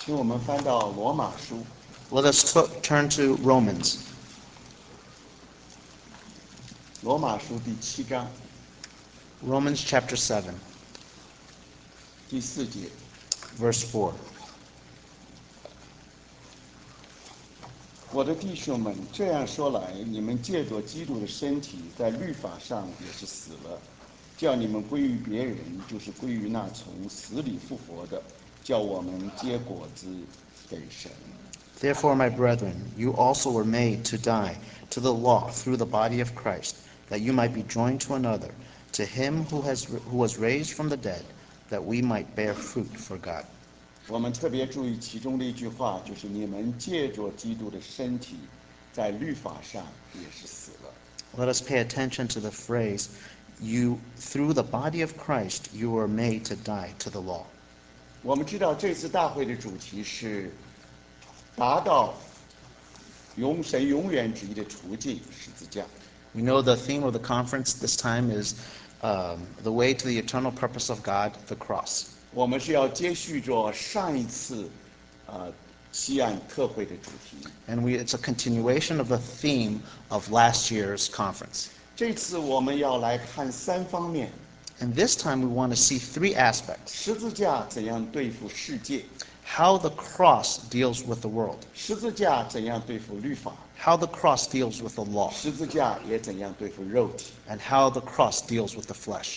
请我们翻到罗马书， Let us turn to Romans, 罗马书第7章 Romans chapter 7, 第4节。 verse 4. 我的弟兄们，这样说来，你们借着基督的身体，在律法上也是死了，叫你们归于别人，就是归于那从死里复活的，叫我们结果子给神。 Therefore, my brethren, you also were made to die to the law through the body of Christ, that you might be joined to another, to him who was raised from the dead, that we might bear fruit for God. 我们特别注意其中的一句话，就是你们借着基督的身体，在律法上也是死了。 Let us pay attention to the phrase, you, through the body of Christ, you were made to die to the law. 我们知道这次大会的主题是达到神永远旨意的途径，十字架。 We know the theme of the conference this time is the way to the eternal purpose of God, the cross. 我们是要接续着上一次西岸特会的主题。 And it's a continuation of the theme of last year's conference. 这次我们要来看3方面： And this time we want to see 3 aspects. 十字架怎样对付世界， How the cross deals with the world. 十字架怎样对付律法， How the cross deals with the law. 十字架也怎样对付肉体。 And how the cross deals with the flesh.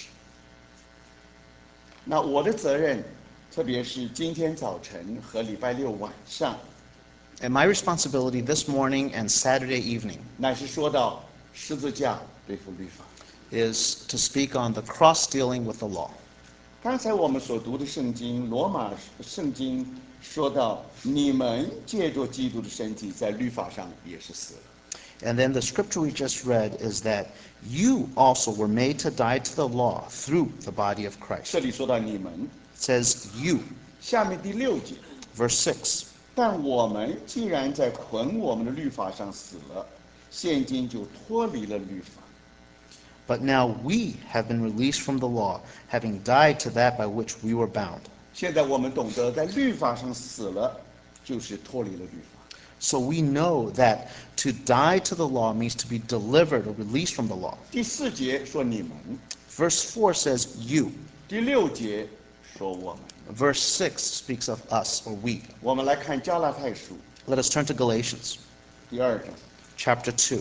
那我的责任，特别是今天早晨和礼拜六晚上， And my responsibility this morning and Saturday evening 乃是说到十字架对付律法。 is to speak on the cross dealing with the law. 刚才我们所读的圣经，罗马圣经说到，你们借着基督的身体，在律法上也是死了。 And then the scripture we just read is that you also were made to die to the law through the body of Christ. 这里说到你们， It says you, 下面第6节， verse 6. 但我们既然在捆我们的律法上死了，现今就脱离了律法。 But now we have been released from the law, having died to that by which we were bound. 现在我们懂得，在律法上死了，就是脱离了律法。 So we know that to die to the law means to be delivered or released from the law. 第4节说你们， Verse 4 says you. 第6节说我们。 Verse 6 speaks of us or we. 我们来看加拉太书 Let us turn to Galatians 第2章。 chapter 2.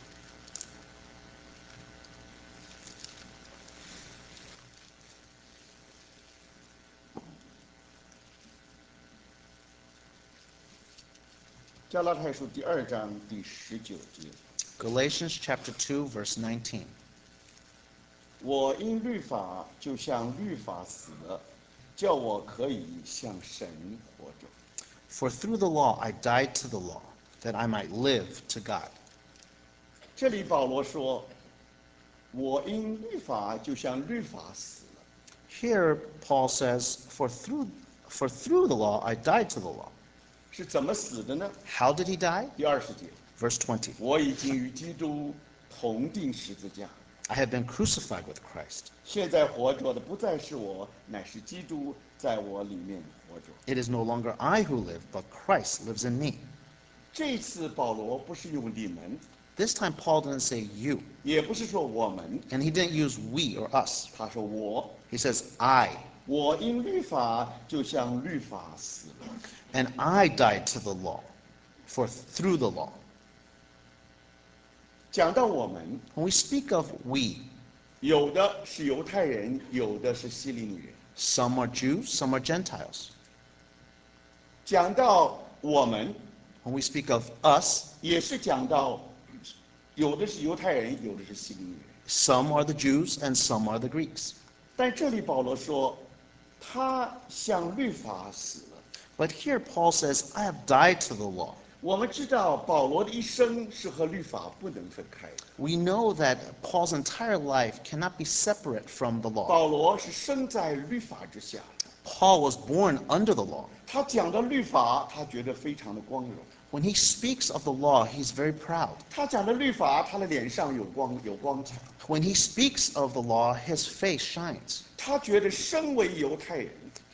加拉太书第2章第19节， Galatians chapter 2 verse 19. 我因律法就像律法死了，叫我可以向神活着。 For through the law I died to the law, that I might live to God. 这里保罗说，我因律法就像律法死了。 Here Paul says, for through the law I died to the law. 是怎么死的呢？ How did he die? 第20节， Verse 20. 我已经与基督同定十字架， I have been crucified with Christ. 现在活着的不再是我，乃是基督在我里面活着。 It is no longer I who live, but Christ lives in me. 这次保罗不是用你们， This time Paul didn't say you, 也不是说我们， and he didn't use we or us. 他说我， He says I, 我因律法就像律法死了。 and I died to the law, for through the law. 讲到我们， When we speak of we, 有的是犹太人，有的是希利尼人。 some are Jews, some are Gentiles. 讲到我们， When we speak of us, 也是讲到有的是犹太人，有的是希利尼人。 some are the Jews and some are the Greeks. 但这里保罗说，他向律法死了。 But here Paul says, I have died to the law. 我们知道保罗的一生是和律法不能分开的。 We know that Paul's entire life cannot be separate from the law. 保罗是生在律法之下， Paul was born under the law. 他讲到律法，他觉得非常的光荣。 When he speaks of the law, he's very proud. 他讲的律法，他的脸上有光彩。 When he speaks of the law, his face shines. 他觉得身为犹太人，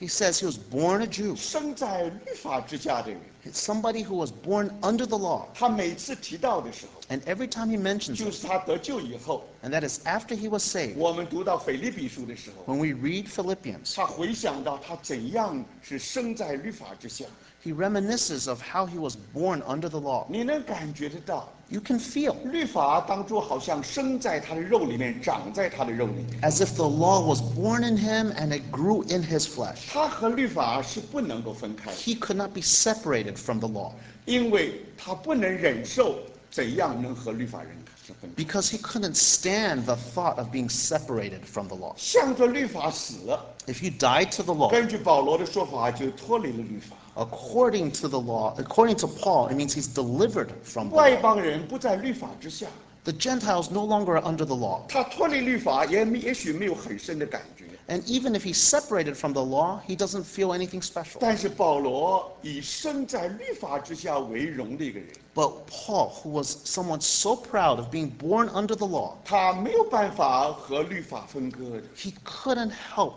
He says he was born a Jew, 生在律法之下的人。 somebody who was born under the law. 他每次提到的时候， And every time he mentions 就 it, 是他得救以后。 and that is after he was saved, 我们读到腓立比书的时候， when we read Philippians, 他回想到他怎样是生在律法之下， he reminisces of how he was born under the law. 你能感觉得到， You can feel 律法当初好像生在他的肉里面，长在他的肉里面。 as if the law was born in him and it grew in his flesh. 他和律法是不能够分开的， He could not be separated from the law 因为他不能忍受怎样能和律法人是分开。 because he couldn't stand the thought of being separated from the law. 向着律法死了， If you died to the law, 根据保罗的说法，就脱离了律法。 according to the law, according to Paul, it means he's delivered from the 外 law. 邦人不在律法之下， The Gentiles no longer are under the law. 他脱离律法也许没有很深的感觉。 And even if he's separated from the law, he doesn't feel anything special. 但是保罗以生在律法之下为荣的一个人， But Paul, who was someone so proud of being born under the law, 他没有办法和律法分割的。 he couldn't help,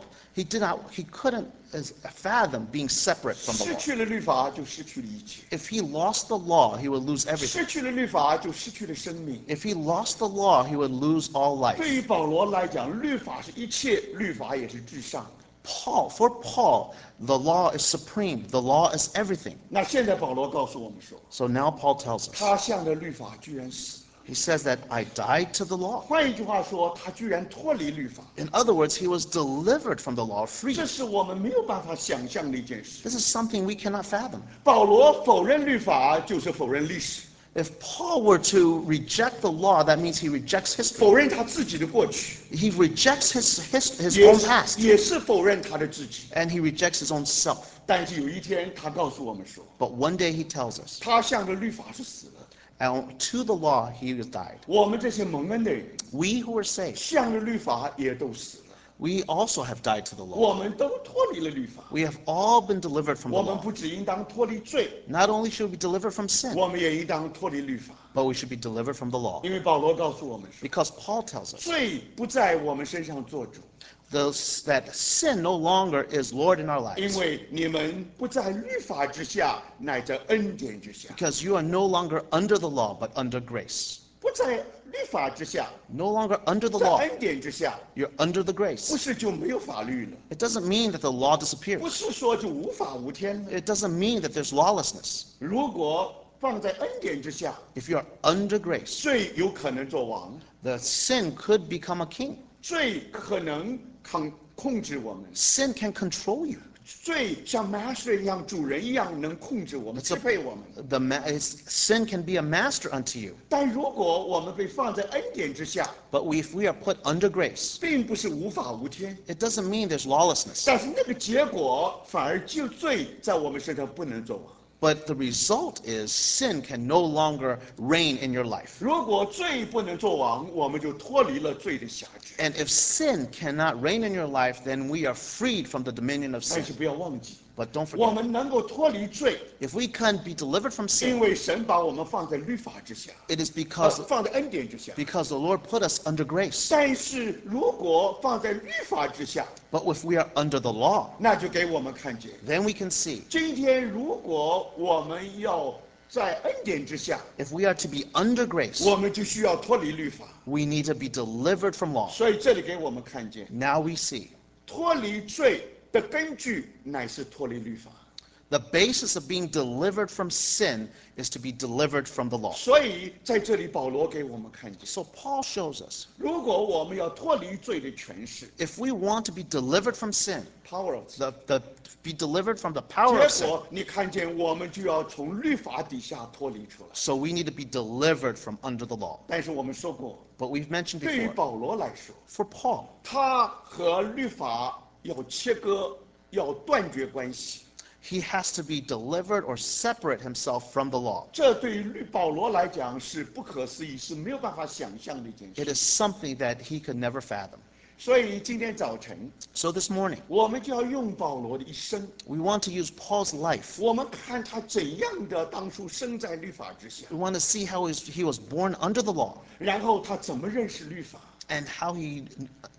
he couldn't fathom being separate from the 失 law. 去了律法，就失去了一切； If he lost the law, he would lose everything. 失去了律法，就失去了生命。 If he lost the law, he would lose all 对于 life. 保罗来讲，律法是一切，律法也是至上的。 For Paul, the law is supreme. The law is everything. 那现在保罗告诉我们说， So now Paul tells us, 他向着律法居然死了。 he says that I died to the law. 换一句话说，他居然脱离律法， In other words, he was delivered from the law, free. 这是我们没有办法想象的一件事。 This is something we cannot fathom. 保罗否认律法，就是否认历史， If Paul were to reject the law, that means he rejects history. 否认他自己的过去， He rejects his 也 own 是 past, 也是否认他的自己。 and he rejects his own self. 但是有一天，他告诉我们说， But one day he tells us, 他向着律法是死了。 and to the law he has died. 我们这些蒙恩的人， We who are saved, 向着律法也都死了。 we also have died to the law. 我们都脱离了律法。 We have all been delivered from the 我们 law. 不只应当脱离罪， Not only should we be delivered from sin, 我们也应当脱离律法。 but we should be delivered from the law. 因为保罗告诉我们说， Because Paul tells us 罪不在我们身上做主， that sin no longer is Lord in our 因 lives. 为你们不在律法之下，乃在恩典之下。 Because you are no longer under the law, but under grace. 不在律法之下， No longer under the 在 law, 恩典之下， you're under the 不 grace. 是就没有法律了， It doesn't mean that the law 不 disappears. 是说就无法无天了。 It doesn't mean that there's lawlessness. 如果放在恩典之下， If you're under grace, 罪有可能做王， the sin could become a king. 罪可能控制我们， Sin can control you. 罪像 master 一样，主人一样能控制我们，支配我们。 Sin can be a master unto you. 但如果我们被放在恩典之下， But if we are put under grace, 并不是无法无天， it doesn't mean there's lawlessness. 但是那个结果反而就罪在我们身上不能做王。 But the result is sin can no longer reign in your life. 如果罪不能做王，我们就脱离了罪的辖制。 And if sin cannot reign in your life, then we are freed from the dominion of 但 sin. 是不要忘记， But don't 我 forget, 们能够脱离罪， if we can be delivered from 因 sin, 为神把我们放在律法之下， it is because 放在恩典之下。 the Lord put us under grace. 但是如果放在律法之下， But if we are under the law, 那就给我们看见， then we can see 今天如果我们要在恩典之下， if we are to be under grace, 我们就需要脱离律法。 we need to be delivered from law. 所以这里给我们看见， Now we see 脱离罪的根据乃是脱离律法。 the basis of being delivered from sin is to be delivered from the law. 所以在这里，保罗给我们看见， So Paul shows us 如果我们要脱离罪的权势 if we want to be delivered from sin, （power of sin）， be delivered from the power of 结 sin, 果你看见我们就要从律法底下脱离出来。 so we need to be delivered from under the law. 但是我们说过， But we've mentioned 对于 before, 保罗来说， for Paul, 他和律法要切割，要断绝关系。 he has to be delivered or separate himself from the law. 这对于保罗来讲是不可思议，是没有办法想象的一件 It 事。 is something that he could never fathom. 所以今天早晨， So this morning, 我们就要用保罗的一生， we want to use Paul's life. 我们看他怎样的当初生在律法之下， We want to see how he was born under the law 然后他怎么认识律法， and how he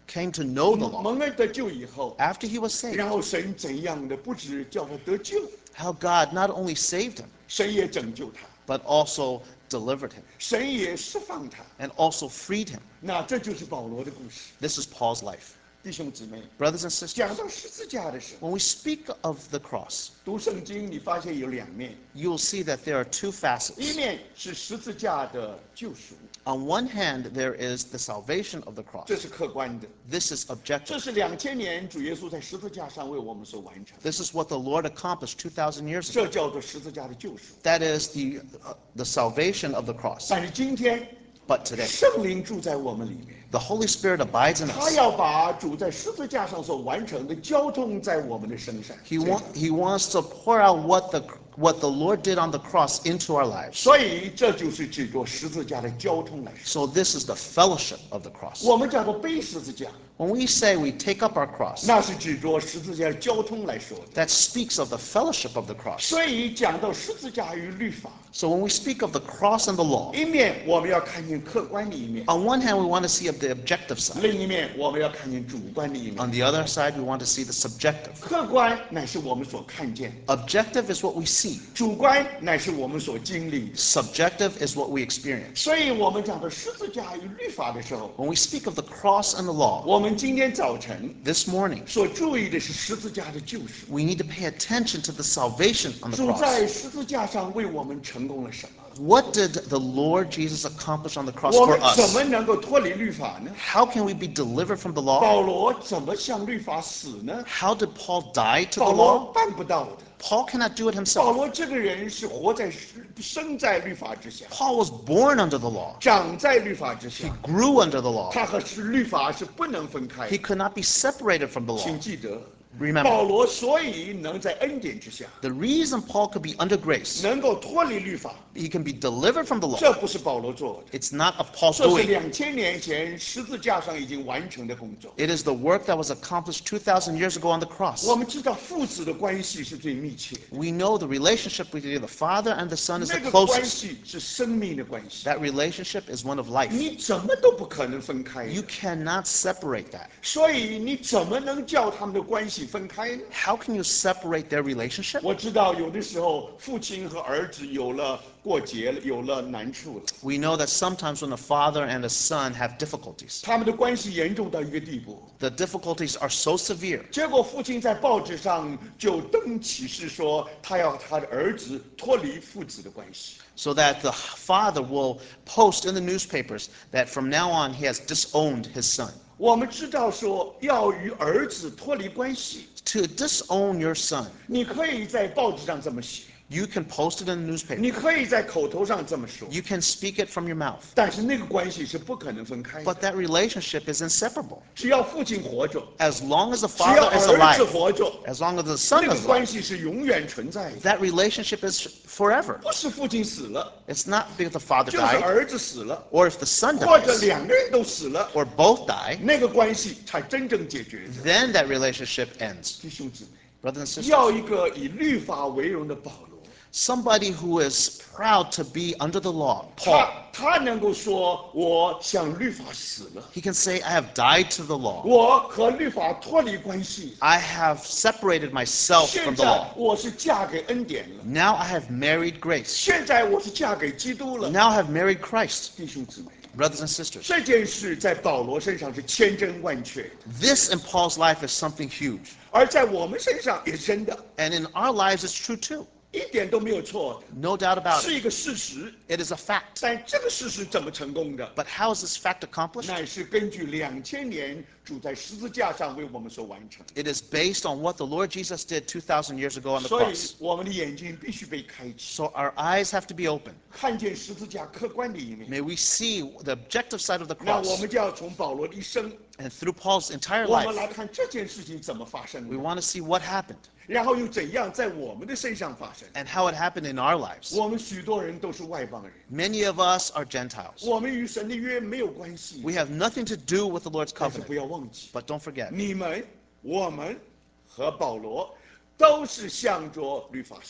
came to know the law, 蒙恩得救以后， after he was saved, 然后神怎样的不止叫他得救， how God not only saved him, 神也拯救他， but also delivered him 神也释放他。 and also freed him. 那这就是保罗的故事。 This is Paul's life. 弟兄姊妹， Brothers and sisters, 讲到十字架的时候， when we speak of the cross, 读圣经你发现有两面， you will see that there are two 一 facets. 面是十字架的救赎， On one hand, there is the salvation of the cross. 这是客观的， This is 这 objective. 是2000年主耶稣在十字架上为我们所完成， This is what the Lord accomplished 2,000 years ago. 这叫做十字架的救赎。 That is the salvation of the cross. 但是今天 But today, 圣灵住在我们里面， the Holy Spirit abides in 他 us. 要把主在十字架上所完成的交通在我们的身上。 He wants to pour out what the Lord did on the cross into our lives. 所以这就是指着十字架的交通来说。 So this is the fellowship of the cross. 我们叫做背十字架， When we say we take up our cross, 那是指着十字架的交通来说的。 that speaks of the fellowship of the cross. 所以讲到十字架与律法， So when we speak of the cross and the law, 一面我们要看见客观的一面， on one hand we want to see of the objective side. 另一面我们要看见主观的一面。 On the other side, we want to see the subjective. 客观乃是我们所看见的， Objective is what we see. 主观乃是我们所经历的。 Subjective is what we experience. 所以我们讲到十字架与律法的时候， When we speak of the cross and the law, 我们今天早晨 this morning, 所注意的是十字架的救赎。 we need to pay attention to the salvation on the 主在 cross. 十字架上为我们成功了什么？ What did the Lord Jesus accomplish on the cross 我 for 们怎么 us? 能够脱离律法呢？ How can we be delivered from the law? 保罗怎么向律法死呢？ How did Paul die to 保 the 罗 law? 办不到的。 Paul cannot do it 保 himself. 罗这个人是活在生在律法之下， Paul was born under the law. 长在律法之 He 下， grew under the law. 他和律法是不能分开 He 的。 could not be separated from the law. 请记得， Remember, 保罗所以能在恩典之下， the reason Paul could be under grace, 能够脱离律法， he can be delivered from the law. 这不是保罗做的， It's not of Paul's 这是 doing. 2000年前十字架上已经完成的工作。 It is the work that was accomplished 2,000 years ago on the cross. 我们知道父子的关系是最密切的， We know the relationship between the Father and the Son is 那 the 个关 closest. 系是生命的关系， That relationship is one of life. 你怎么都不可能分开 You 的。 cannot separate that. 所以你怎么能叫他们的关系分开呢？ How can you separate their relationship? 我知道有的时候父亲和儿子有了过节了，有了难处了， We know that sometimes when a father and a son have difficulties, 他们的关系严重到一个地步， the difficulties are so severe 结果父亲在报纸上就登启事说，他要他的儿子脱离父子的关系。 so that the father will post in the newspapers that from now on he has disowned his son. 我们知道说要与儿子脱离关系， To disown your son, 你可以在报纸上这么写， you can post it in the newspaper. 你可以在口头上这么说， You can speak it from your mouth. 但是那个关系是不可能分开的。 But that relationship is inseparable. 只要父亲活着， As long as the 只要 father is 儿子 alive, 活着， as long as the son 那个 is 关 alive, 系是永远存在的。 that relationship is forever. 不是父亲死了， It's not because the father 就是 died, 儿子死了， or if the son 或者 dies, 两个人都死了， or both die, 那个关系才真正解决的。 then that relationship ends. 弟兄姊妹， Brothers and sisters, 要一个以律法为荣的保罗， somebody who is proud to be under the law, Paul, 他能够说：“我向律法死了， he can say, I have died to the law. 我和律法脱离关系。 I have separated myself 现 from the 在 law. 我是嫁给恩典了， Now I have married grace. 现在我是嫁给基督了。 Now I have married Christ. ” 弟兄姊妹， Brothers and sisters, 这件事在保罗身上是千真万确的， this in Paul's life is something huge. 而在我们身上也是真的， And in our lives, it's true too. 一点都没有错 No doubt 的， about 是 it. 一个事实。 It is a fact. 但这个事实怎么成功的？ But how is this fact accomplished? 乃是根据2000年主在十字架上为我们所完成。 It is based on what the Lord Jesus did 2,000 years ago on the 所以 cross. 我们的眼睛必须被开启， So our eyes have to be open. 看见十字架客观的一面。 May we see the objective side of the 那我 cross. 们就要从保罗的一生， And through Paul's entire 我们来 life, 看这件事情怎么发生 we 的， want to see what happened 然后又怎样在我们的身上发生。 and how it happened in our lives. 我们许多人都是外邦人， Many of us are Gentiles. 我们与神的约没有关系。 We have nothing to do with the Lord's 但是不 covenant. 要忘记， But don't forget, 你们、我们和保罗都是向着律法死的。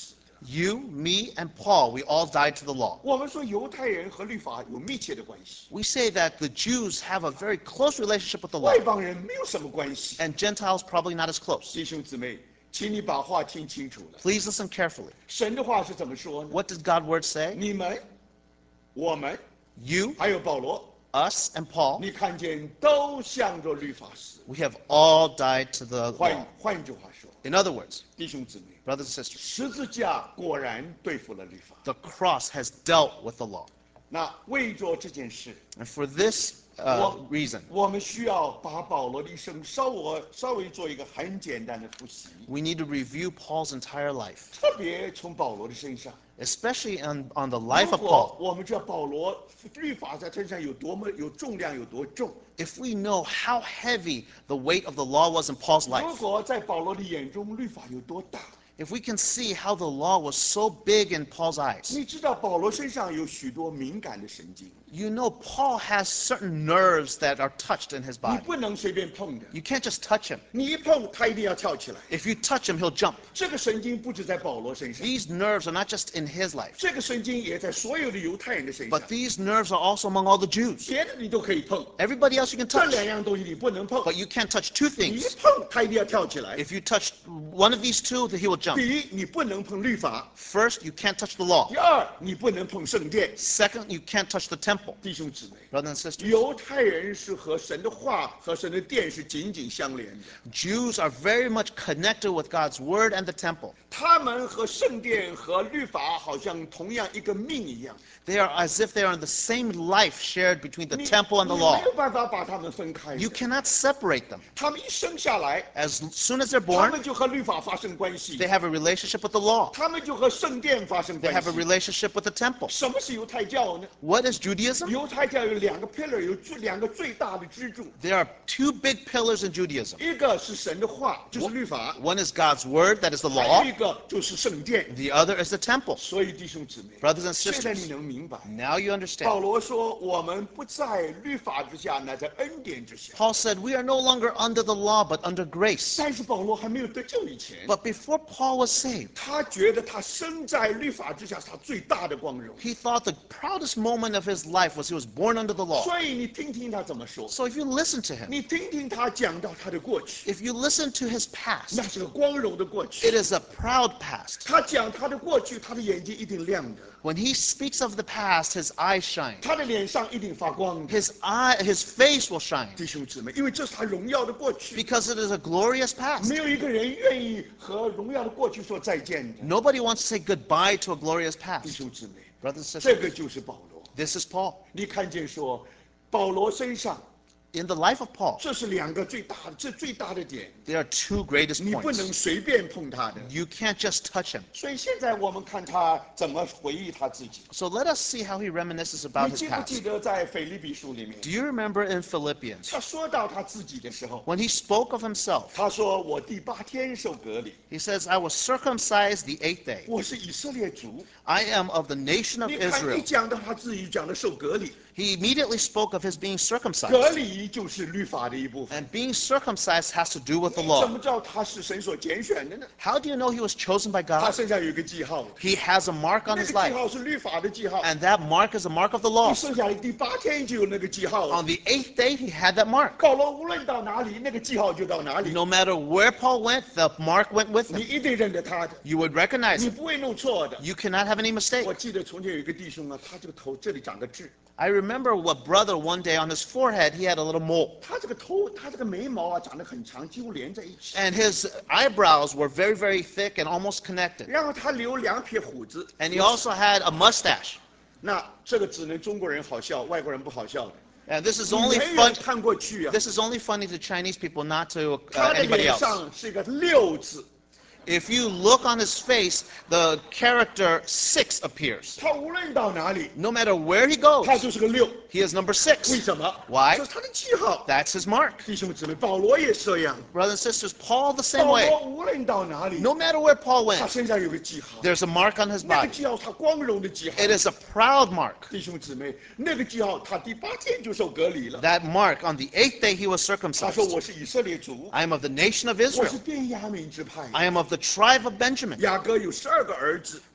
You, me, and Paul, we all died to the law. 我们说犹太人和律法有密切的关系， We say that the Jews have a very close relationship with the 外 law, 邦人没有什么关系。 and Gentiles probably not as close. 弟兄姊妹，请你把话听清楚了。 Please listen carefully. 神的话是怎么说呢？ What does God's word say? 你们、我们 You, 还有保罗， us, and Paul, 你看见都向着律法死。 we have all died to the law. 换一句话说， In other words, 弟兄姊妹， brothers and sisters, 十字架果然对付了律法。 the cross has dealt with the law. 那为着这件事， And for this reason, 我们需要把保罗的一生稍微做一个很简单的复习， we need to review Paul's entire life, 特别从保罗的身上。 especially on the life 如 of 果 Paul. 我们知道保罗律法在身上有多么有重量有多重， If we know how heavy the weight of the law was in Paul's 如 life, 果在保罗的眼中律法有多大， if we can see how the law was so big in Paul's eyes, 你知道保罗身上有许多敏感的神经， you know Paul has certain nerves that are touched in his 你 body. 不能随便碰的， You can't just touch him. 你一碰他一定要跳起来。 If you touch him, he'll jump. 这个神经不止在保罗身上， These nerves are not just in his life, 这个神经也在所有的犹太人的身上 but，these nerves are also among all the Jews. 别的你都可以碰， Everybody else you can 这 touch, 两样东西你不能碰。 but you can't touch two 你一 things. 碰他一定要跳起来。 If you touch one of these two, then he will jump. 第一，你不能碰律法； First, you can't touch the law. 第二，你不能碰圣殿。 Second, you can't touch the temple. 弟兄姊妹， Brothers and sisters, 犹太人是和神的话和神的殿是紧紧相连的， Jews are very much connected with God's word and the temple. 他们和圣殿和律法好像同样一个命一样。 They are as if they are in the same life shared between the 你 temple and the 你 law. 没有办法把他们分开的。 You cannot separate them. 他们一生下来， As soon as they're 他 born, 们就和律法发生关系 they，have a relationship with the law. 他们就和圣殿发生 They 关 have a 系。 relationship with the temple. 什么是犹太教呢？ What is Judaism? 犹太教有两个 pillar， 有两个最大的支柱， There are two big pillars in Judaism. 一个是神的话，就是律法； One is God's word, that is the 还 law. 有一个就是圣殿。 The other is the temple. 所以弟兄姊妹， Brothers and 现在你 sisters, 能明白， now you 保 understand. 罗说我们不在律法之下，乃在恩典之下。 Paul said, we are no longer under the law, but under grace. 但是保罗还没有得救以前， But before Paul was saved, 他觉得他生在律法之下是他最大的光荣。 he thought the proudest moment of his life was he was born under the law. 所以你听听他怎么说， So if you listen to him, 你听听他讲到他的过去， if you listen to his past, 那是个光荣的过 it 去。 is a proud past. 他讲他的过去，他的眼睛一定亮的， When he speaks of the past, his eyes shine. 他的脸上一定发光的。 His face will shine 弟兄姊妹，因为这是他荣耀的过去， because it is a glorious past. 没有一个人愿意和荣耀的过去说再见的。 Nobody wants to say goodbye to a glorious 弟 past. 兄姊妹， Brothers and 这 sisters, 个就是保罗。 this is Paul. 你看见说，保罗身上 In the life of Paul, 这是两个最大的，这最大的点， there are two greatest 你不能 points. 随便碰他的。 You can't just touch him. 所以现在我们看他怎么回忆他自己。 So let us see how he reminisces about 你 his 记不记 past. 得在腓立比书里面， Do you remember in Philippians, 他说到他自己的时候， when he spoke of himself, 他说：“我第8天受隔离， he says, I was circumcised the 8th day. 我是以色列族。 I am of the nation ” of 你看，一 Israel. 讲到他自己讲的受隔离， He immediately spoke of his being 隔 circumcised. 离就是律法的一部分。 And being circumcised has to do with the 你怎 law. 么知道他是神所拣选的呢？ How do you know he was chosen by 他 God? 身上有一个记号， He has a mark on 那 his 个记 life. 号是律法的记号。 And that mark is a mark of the 你 law. 生下来第8天就有那个记号了。 On the 8th day, he had that mark. 保罗无论到哪里，那个记号就到哪里， No matter where Paul went, the mark went with 你 him. 一定认得他的， You would recognize 你 him. 不会弄错的。 You cannot have any 我 mistake. 记得从前有一个弟兄啊，他这个头这里长个痣， I remember a brother one day on his forehead, he had a little mole. 他这个头，他这个眉毛啊长得很长，几乎连在一起。 And his eyebrows were very, very thick and almost connected. 然后他留2撇胡子， And he also had a mustache. 那这个只能中国人好笑，外国人不好笑的。 And this is 你 only 没人 fun. 看过去啊， This is only funny to Chinese people, not to 他的 anybody 脸 else. 上是一个6字， If you look on his face, the character 6 appears. 他无论到哪里， No matter where he goes, 他就是个6。 he is number 为 6. 什么 Why? 这是他的记号。 That's his mark. 弟兄姊妹，保罗也是这样， Brothers and sisters, Paul the same 保 way. 罗无论到哪里， No matter where Paul 他 went, 身上有个记号， there's a mark on his 那个 body. 记号他光荣的记号。 It is a proud mark. 弟兄姊妹，那个记号他第8天就受隔离了。 That mark, on the 8th day he was 他说 circumcised. 我是以色列族， I am of the nation of 我是 Israel. 便雅悯支派。 I am of the tribe of Benjamin. 雅各有12个儿子，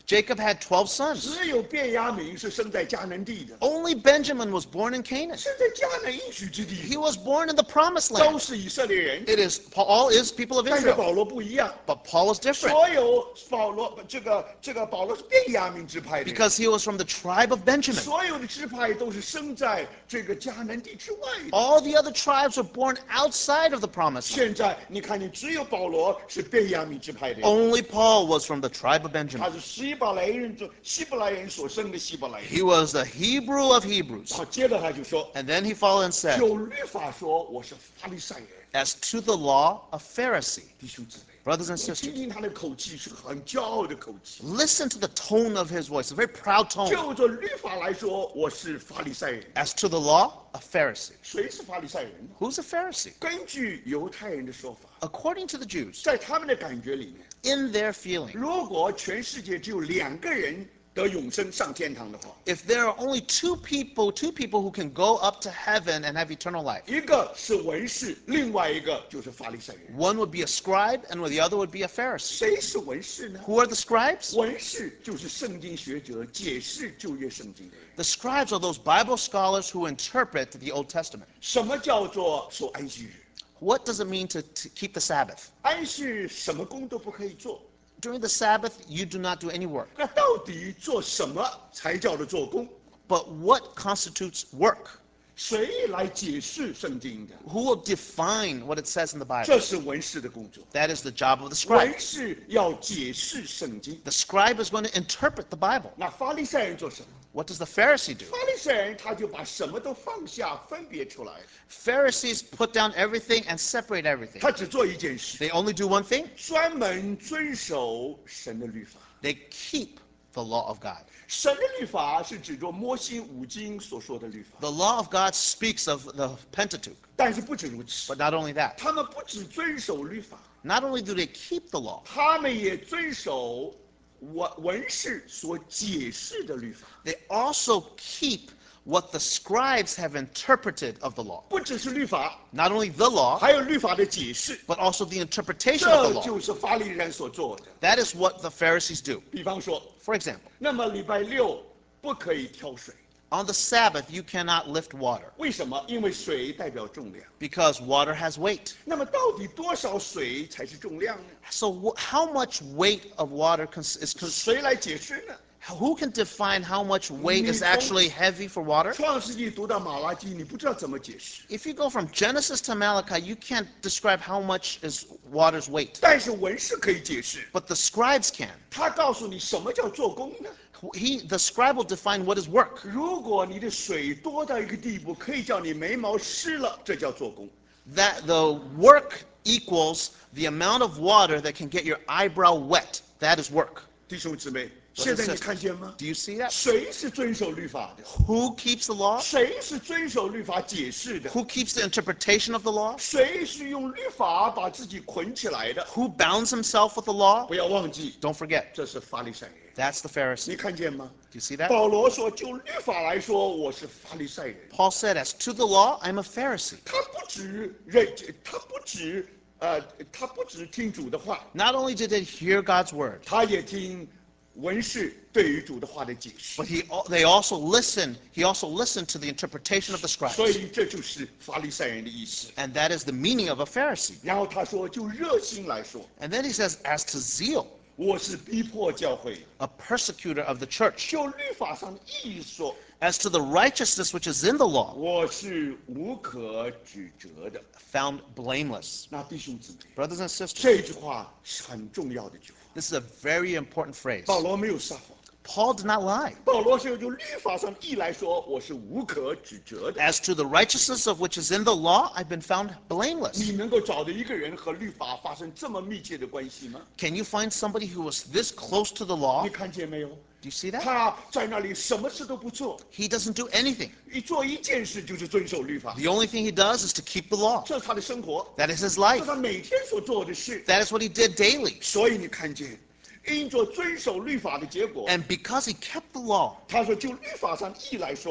Jacob had 12 sons. 只有便雅悯是生在迦南地的， Only Benjamin was born in Canaan. 生在迦南应许之地， He was born in the promised 都 land. 是以色列人。 It is all is people of 但是 Israel. 保罗不一样， But Paul is different 所有保罗保罗是便雅悯支派的人， because he was from the tribe of Benjamin. 所有的支派都是生在这个迦南地之外的。 All the other tribes were born outside of the promised land. 现在你看见只有保罗是便雅悯支派的人， Only Paul was from the tribe of Benjamin. 他是希伯来人所生的希伯来人。 He was the Hebrew of Hebrews. 好，接着他就说， And then he followed and said, 就律法说我是法利赛人， as to the law, a Pharisee. 弟兄姊妹。 Brothers and 听 sisters, 听他的口气是很骄傲的口气。 listen to the tone of his voice, a very proud tone. 就着律法来说，我是法利赛人。 As to the law, a Pharisee. 谁是法利赛人呢？ Who's a Pharisee? 根据犹太人的说法， According to the Jews, 在他们的感觉里面， in their feeling, 如果全世界只有2个人得永生上天堂的话， if there are only two people who can go up to heaven and have eternal life, 一个是文士，另外一个就是法利赛人。 one would be a scribe and the other would be a Pharisee. 谁是文士呢？ Who are the scribes? 文士就是圣经学者，解释旧约圣经的人。 The scribes are those Bible scholars who interpret the Old Testament. 什么叫做守安息日？ What does it mean to keep the Sabbath? 安息日什么工都不可以做。 During the Sabbath, you do not do any work. 那到底做什么才叫做做工？ But what constitutes work? 谁来解释圣经的？ Who will define what it says in the Bible? 这是文士的工作。 That is the job of the scribe. 文士要解释圣经。 The scribe is going to interpret the Bible. 那法利赛人做什么？ What does the Pharisee do? 法利赛人他就把什么都放下，分别出来。 Pharisees put down everything and separate everything. 他只做一件事， They only do one thing. 专门遵守神的律法。 They keep the law of God. 神的律法是指着摩西五经所说的律法， The law of God speaks of the Pentateuch. 但是不止如此， But not only that, 他们不只遵守律法， not only do they keep the law, 他们也遵守文士所解释的律法。 they also keep what the scribes have interpreted of the law. 不只是律法， Not only the law, 还有律法的解释， but also the interpretation of 这 the law. 就是法利人所做的。 That is what the Pharisees do. 比方说， For example, 那么礼拜六不可以挑水， on the Sabbath, you cannot lift water 为什么？因为水代表重量。 because water has weight. 那么到底多少水才是重量呢？ So how much weight of water is 谁来解释呢？ who can define how much weight is actually heavy for water? 创世纪读到马拉基，你不知道怎么解释。 If you go from Genesis to Malachi, you can't describe how much is water's weight. 但是文士可以解释， But the scribes can. 他告诉你什么叫做工呢？ The scribe will define what is work. 如果你的水多到一个地步，可以叫你眉毛湿了，这叫做工。 That the work equals the amount of water that can get your eyebrow wet. That is work. 弟兄姊妹，现在你看见吗？ Do you see that? 谁是遵守律法的？ Who keeps the law? 谁是遵守律法解释的？ Who keeps the interpretation of the law? 谁是用律法把自己捆起来的？ Who bounds himself with the law? 不要忘记， Don't forget, 这是法利赛人。 that's the Pharisee. 你看见吗？ Do you see that? 保罗说，就律法来说，我是法利赛人。 Paul said, as to the law, I'm a Pharisee. 他不只听主的话， Not only did they hear God's word, 他也听文士对于主的话的解释。 but he also listened to the interpretation of the 所 scribes. 以这就是法利赛人的意思。 And that is the meaning of a Pharisee. 然后他说，就热心来说， And then he says, as to zeal, 我是逼迫教会； a persecutor of the church. 就律法上的义说， As to the righteousness which is in the law, 我是无可指责的。 found blameless. 那弟兄姊妹， Brothers and sisters, 这句话是很重要的一句话。 this is a very important phrase. 保罗没有撒谎， Paul did not lie. 保罗是就律法上义来说，我是无可指责的。 As to the righteousness of which is in the law, I've been found blameless. 你能够找到一个人和律法发生这么密切的关系吗？ Can you find somebody who was this close to the law? 你看见没有？ Do you see that? 他在那里什么事都不做， He doesn't do anything. 一做一件事就是遵守律法， The only thing he does is to keep the law. 这是他的生活， That is his 这是 life. 他每天所做的事。 That is what he did daily. 所以你看见，因着遵守律法的结果， And because he kept the law, 他说就律法上义来说，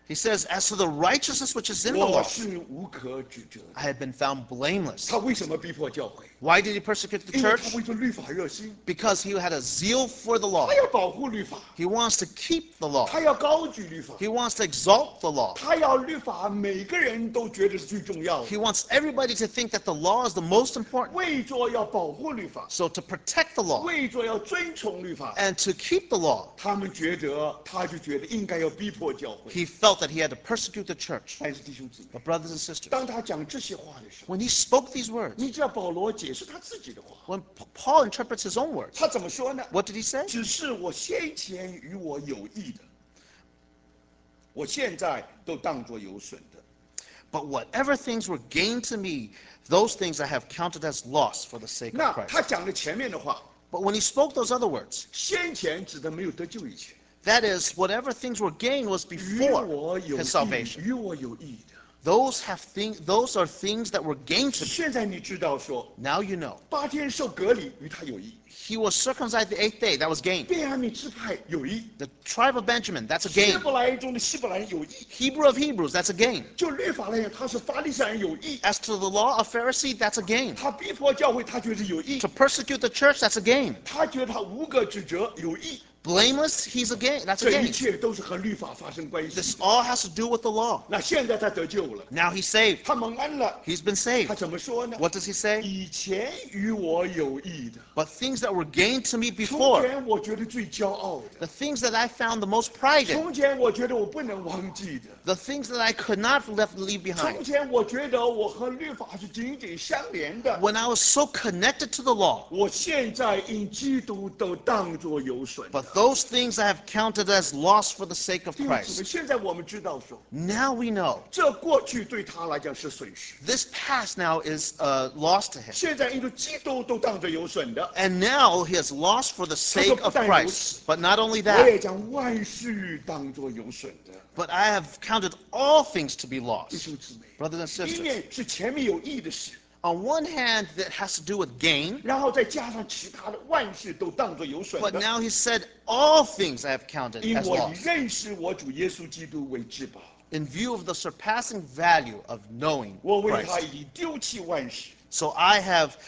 He says, as to the righteousness which is in the 我 law, 是无可指责的。 I have been found blameless. 他为什么逼迫教会？ Why did he persecute the 因为他 church? 为着律法热心， Because he had a zeal for the law. 他要保护律法， He wants to keep the law. 他要高举律法， He wants to exalt the law. 他要律法每个人都觉得是最重要 He 的， wants everybody to think that the law is the most important. 为着要保护律法， So to protect the law 为着要遵从律法， and to keep the law, 他就觉得应该要逼迫教会。 he felt that he had to persecute the church. 但是弟兄姊妹， But brothers and sisters, 当他讲这些话的时候， when he spoke these words, 你知道保罗解释他自己的话， when Paul interprets his own words, 他怎么说呢？ what did he say? 只是我先前与我有益的，我现在都当作有损的。 But whatever things were gained to me, those things I have counted as loss for the sake 那 of 他 Christ. 讲的前面的话， But when he spoke those other words, 先前指的没有得救以前， that is, whatever things were gained was 与 before 我有 his 益， salvation. 与我有益的。 Those are things that were gained to me. 现在你知道说， Now you know. 8天受隔离与他有益， He was circumcised the 8th day. That was gain. 便雅悯支派有益， The tribe of Benjamin, that's a 希 gain. 伯来中的希伯来人有益。 Hebrew of Hebrews, that's a gain. 就律法来讲，他是法利赛人有益， As to the law of Pharisee, that's a gain. 他逼迫教会，他觉得有益 To，persecute the church, that's a gain. 他觉得他无可指责有益， Blameless, he's a gain. That's a 这一 gain. 切都是和律法发生关系 This 的。 all has to do with the law. 那现在他得救了， Now he's saved. 他蒙恩了， He's been 他 saved. 怎么说呢？ What does he say? 以前与我有益的， But things that were gained to me 从 before, 前我觉得最骄傲的， the things that I found the most pride in, 从前我觉得我不能忘记的， the things that I could not leave 从 behind. 前我觉得我和律法是紧紧相连的， When I was so connected to the law, 我现在因基督都当作有损的。 but those things I have counted as loss for the sake of 弟兄姊妹， Christ. 现在我们知道说， Now we know 这过去对他来讲是损失， this past now is loss to him. 现在因为基督都当作有损的， And now he has lost for the sake of Christ. But not only 我 that, 也将万事当作有损的。 but I have counted all things to be 弟 lost. 兄姊妹， Brothers and 一 sisters, 面是前面有益的事， on one hand, that has to do with gain, 然后再加上其他的万事都当作有损 but 的， now he said all things I have counted 因 as 我以 lost. 认识我主耶稣基督为至宝， In view of the surpassing value of knowing 我为他 Christ. 已丢弃万事， So I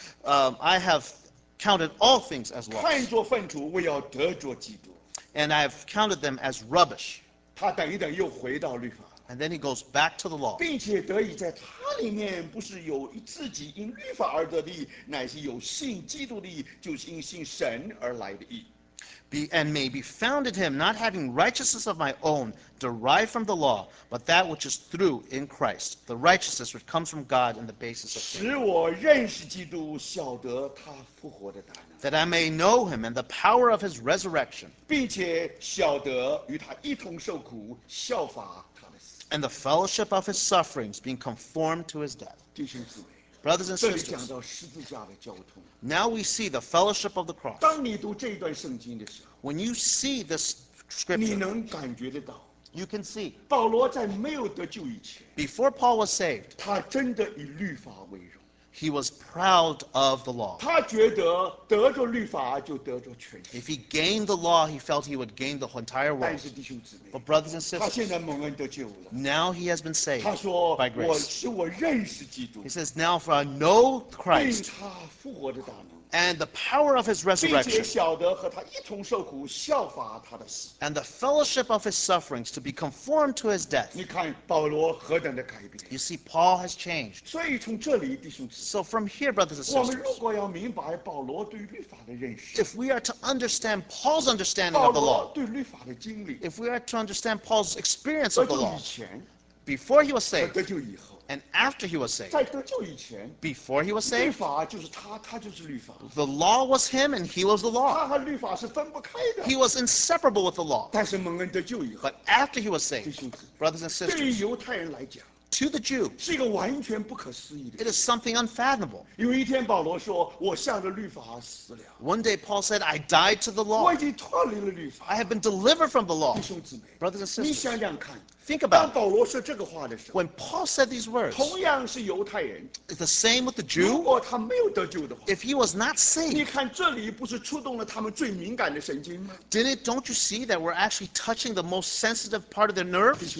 have counted all things as 看 loss, 作粪土，为要得着基督。 and I have counted them as rubbish. 他等一等又回到律法， And then he goes back to the law. 并且得以在他里面不是有自己因律法而得的义，乃是有信基督的义，就是因信神而来的义。 And may be found in him, not having righteousness of my own derived from the law, but that which is through in Christ, the righteousness which comes from God in the basis of faith, 使我认识基督，晓得他复活的大能， that I may know him and the power of his resurrection, 并且晓得与他一同受苦，效法他的死。 and the fellowship of his sufferings, being conformed to his death. 弟兄姊妹， Brothers and 这里讲 sisters, 到十字架的交通。 now we see the fellowship of the cross. 当你读这一段圣经的时候， When you see this 你 scripture, 能感觉得到， you can see 保罗在没有得救以前， before Paul was saved, 他真的以律法为荣。 he was proud of the law. 他觉得得着律法就得着全世。 If he gained the law, he felt he would gain the entire 但 world. 是弟兄姊妹， But brothers and 他现 sisters, 在蒙恩得救了。 now he has been saved 他说 by：“ grace. 我认识基督 He，says, now for I know 并 Christ 他复活的大能， and the power of his 并且 resurrection 晓得和他一同受苦，效法他的死。 and the fellowship of his sufferings to be conformed to his death. 你看保罗何等的改变！ You see, Paul has changed. 所以从这里，弟兄姊 So from here, brothers and 妹，我们如 sisters, 果要明白保罗对律法的认识， if we are to understand Paul's understanding 保 of the 罗 law, 对律法的经历， if we are to understand Paul's experience 得 of the 救 law, 以前 before he was 和 saved 得救以后， and after he was saved, 在得救以前， before he was 律 saved, 法就是他，他就是律法， the law was him and he was the law. 他和律法是分不开的。 He was inseparable with the law. 但是蒙恩得救以后， But after he was 弟 saved, 兄姊妹， brothers and 对于 sisters, 犹太人来讲， to the Jew, 是一个完全不可思议的 it。is something unfathomable. 有一天，保罗说：“我向着律法死了， One day Paul said, I died to the 我 law. 已经脱离了律法。 I have been delivered from the ” law. 弟兄姊妹， Brothers and 你 sisters, 想想看， think 当 about it. 保罗说这个话的时候， When Paul said these words, 同样是犹太人， it's the same with the 如 Jew. 果他没有得救的话， If he was not 你 saved, 看这里不是触动了他们最敏感的神经吗？ don't you see that we're actually touching the most sensitive part of their nerve? 弟兄姊妹，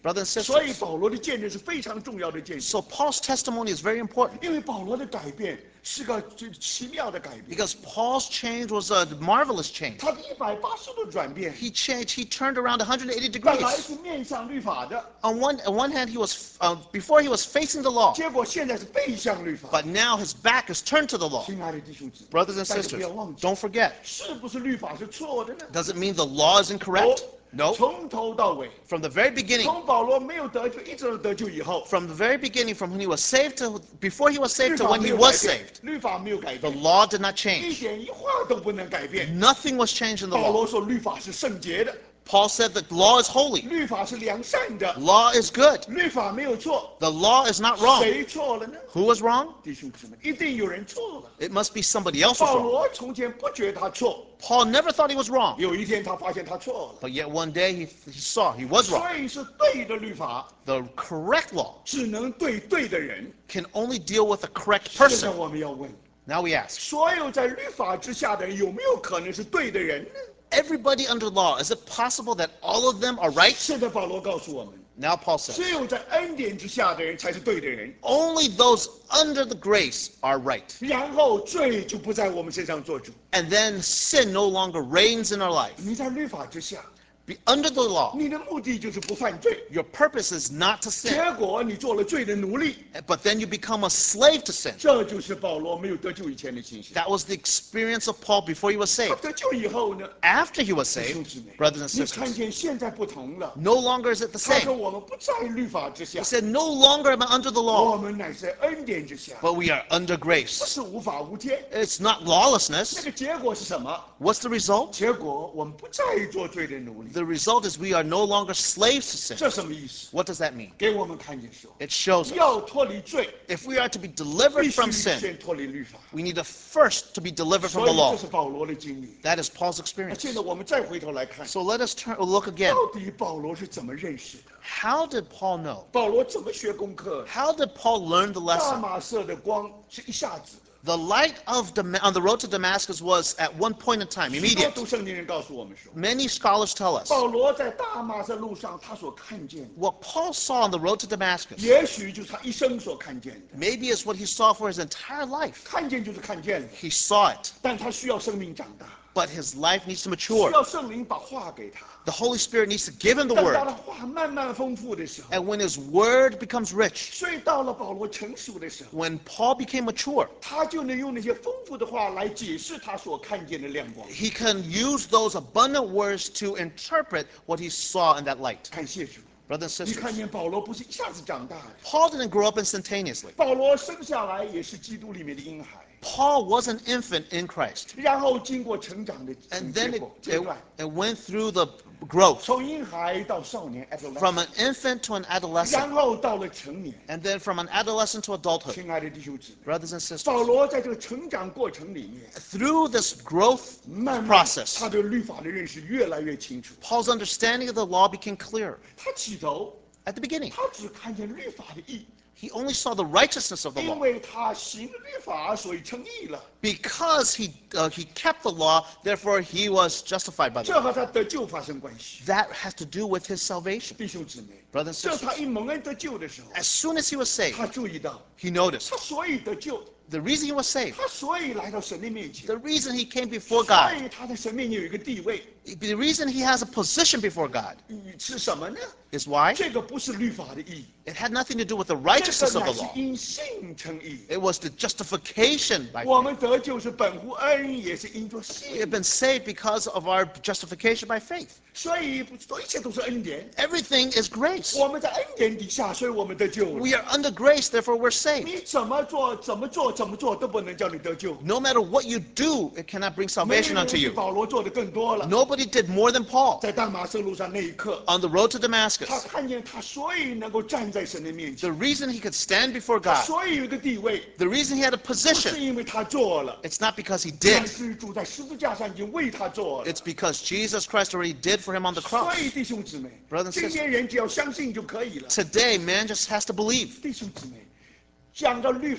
Brothers and 所以 sisters, 保罗的见证是非常重要的见证， so Paul's testimony is very important 因为保罗的改变是个奇妙的改变， because Paul's change was a marvelous change. 他的180度转变， He changed, he turned around 180 本来 degrees. 是面向律法的， On one hand, he was before he was facing the law, 结果现在是背向律法。 but now his back is turned to the law. 亲爱的弟兄姊妹， Brothers and 但是不 sisters, 要忘记， don't forget, 是不是律法是错的呢？ does it mean the law is incorrect? No. 从头到尾， From the very beginning, 从保罗没有得救，一直到得救以后， from the very beginning, from when he was saved to before he was 律 saved to 法 when 没 he 有 was 改变 saved, 律法没有改 the 变， law did not 一 change. 点一画都不能改变。 Nothing was changed in the 保 law. 罗说律法是圣洁的， Paul said the law is holy. 律法是良善的， Law is good. 律法没有错， The law is not wrong. 谁错了呢？ Who was wrong? 弟兄姊妹，一定有人错了。 It must be somebody else was 保 wrong. 罗从前不觉得他错， Paul never thought he was wrong. 有一天他发现他错了， But yet one day he saw he was wrong. 所以是对的律法 The correct law 只能对对的人。 can only deal with the correct 现在 person. 我们要问， Now we ask, 所有在律法之下的人有没有可能是对的人呢？ everybody under law, is it possible that all of them are right? 现在保罗告诉我们， Now Paul says, 只有在恩典之下的人才是对的人， only those under the grace are right. 然后罪就不在我们身上做主。 And then sin no longer reigns in our life. 你在律法之下， Be under the law, 你的目的就是不犯罪， your purpose is not to sin. 结果你做了罪的奴隶， But then you become a slave to sin. 这就是保罗没有得救以前的情形。 That was the experience of Paul before he was 他 saved. 得救以后呢， After he was 弟兄 saved, 姊妹， brothers and 你看 sisters, 见现在不同了。 no longer is it the 他说 same. 我们不在律法之下 He，said, no longer am I under the 我 law, 们乃是在恩典之下， but we are under 不 grace. 是无法无天。 It's not 那 lawlessness. 个结果是什么？ What's the result? 结果我们不再做罪的奴隶。 The result is we are no longer slaves to sin. 这什么意思？ What does that mean? 给我们看见说， It shows us 要脱离罪， if we are to be 必 delivered 须 from sin, 先脱离律法。 we need to first to be delivered from 所 the 以 law. 这是保罗的经历。 That is Paul's 那 experience. 现在我们再回头来看， So let us look again. 到底保罗是怎么认识的？ How did Paul know? 保罗怎么学功课？ How did Paul learn the 大 lesson? 马色的光是一下子的。 The light of on the road to Damascus was at one point in time, 许多 immediate. 读圣经人告诉我们说， Many scholars tell us 保罗在大马色路上他所看见的， what Paul saw on the road to Damascus 也许就是他一生所看见的。 maybe is what he saw for his entire life. 看见就是看见了， He saw it, 但他需要生命长大， but his life needs to 需 mature. 要圣灵把话给他。 The Holy Spirit needs to give him the 等他 word. 的话慢慢丰富的时候， And when his word becomes rich, 所以到了保罗成熟的时候， when Paul became mature, 他就能用那些丰富的话来解释他所看见的亮光。 he can use those abundant words to interpret what he saw in that light. 感谢主， Brothers and 你看 sisters, 见保罗不是一下子长大的， Paul didn't grow up instantaneously. 保罗生下来也是基督里面的婴孩， Paul was an infant in Christ. 然后经过成长的 And 结 then 果阶段， it went through the growth 从婴孩到少年 from adolescent， an infant to an 然 adolescent, 后到了成年。 and then from an adolescent to adulthood. 亲爱的弟兄姊妹， Brothers and sisters, 保罗在这个成长过程里面， through this growth 慢慢 process, 他对律法的认识越来越清楚。 Paul's understanding of the law became clearer. 他起头， At the beginning, 他只看见律法的义， he only saw the righteousness of the 因 law. 为他行了律法，所以称义了。 Because he kept the law, therefore he was justified by the 这 law. 和他得救发生关系。 That has to do with his salvation. 弟兄姊妹， Brothers and 这他 sisters, 一蒙恩得救的时候， as soon as he was saved, 他注意到 he noticed 他所以得救， the reason he was saved, 他所以来到神的面前， the reason he came before 所 God, 以他在神面前有一个地位， the reason he has a position before God 是什么呢？ is why 这个不是律法的义， it had nothing to do with the 这 righteousness 个 of 乃 the 是 law. 因信称义。 It was the justification by 我 faith. 们得救是本乎恩，也是因着 We 信 have，been saved because of our justification by faith. 所以一切都是恩典。 Everything is grace. 我们在恩典底下，所以我们得救了。 We are under grace, therefore we're saved. 你怎么做都不能叫你得救。 No matter what you do, it cannot bring 没有 salvation 人 unto 比 you. 保罗做的更多了。 Nobody did more than Paul. 在大马色路上那一刻， On the road to 他 Damascus, 看见他所以能够站在神的面 the 前， reason he could stand before 他 God, 所以有一个地位， the reason he had a 不是 position, 因为他做了， it's not because he 但 did. 是主在十字架上已经为他做了。 It's because Jesus Christ already did for him on the 所 cross. 以弟兄姊妹 Brothers and， 今天人只要相信就可以了。 Today, man just has to believe. 弟兄姊妹，讲到律法，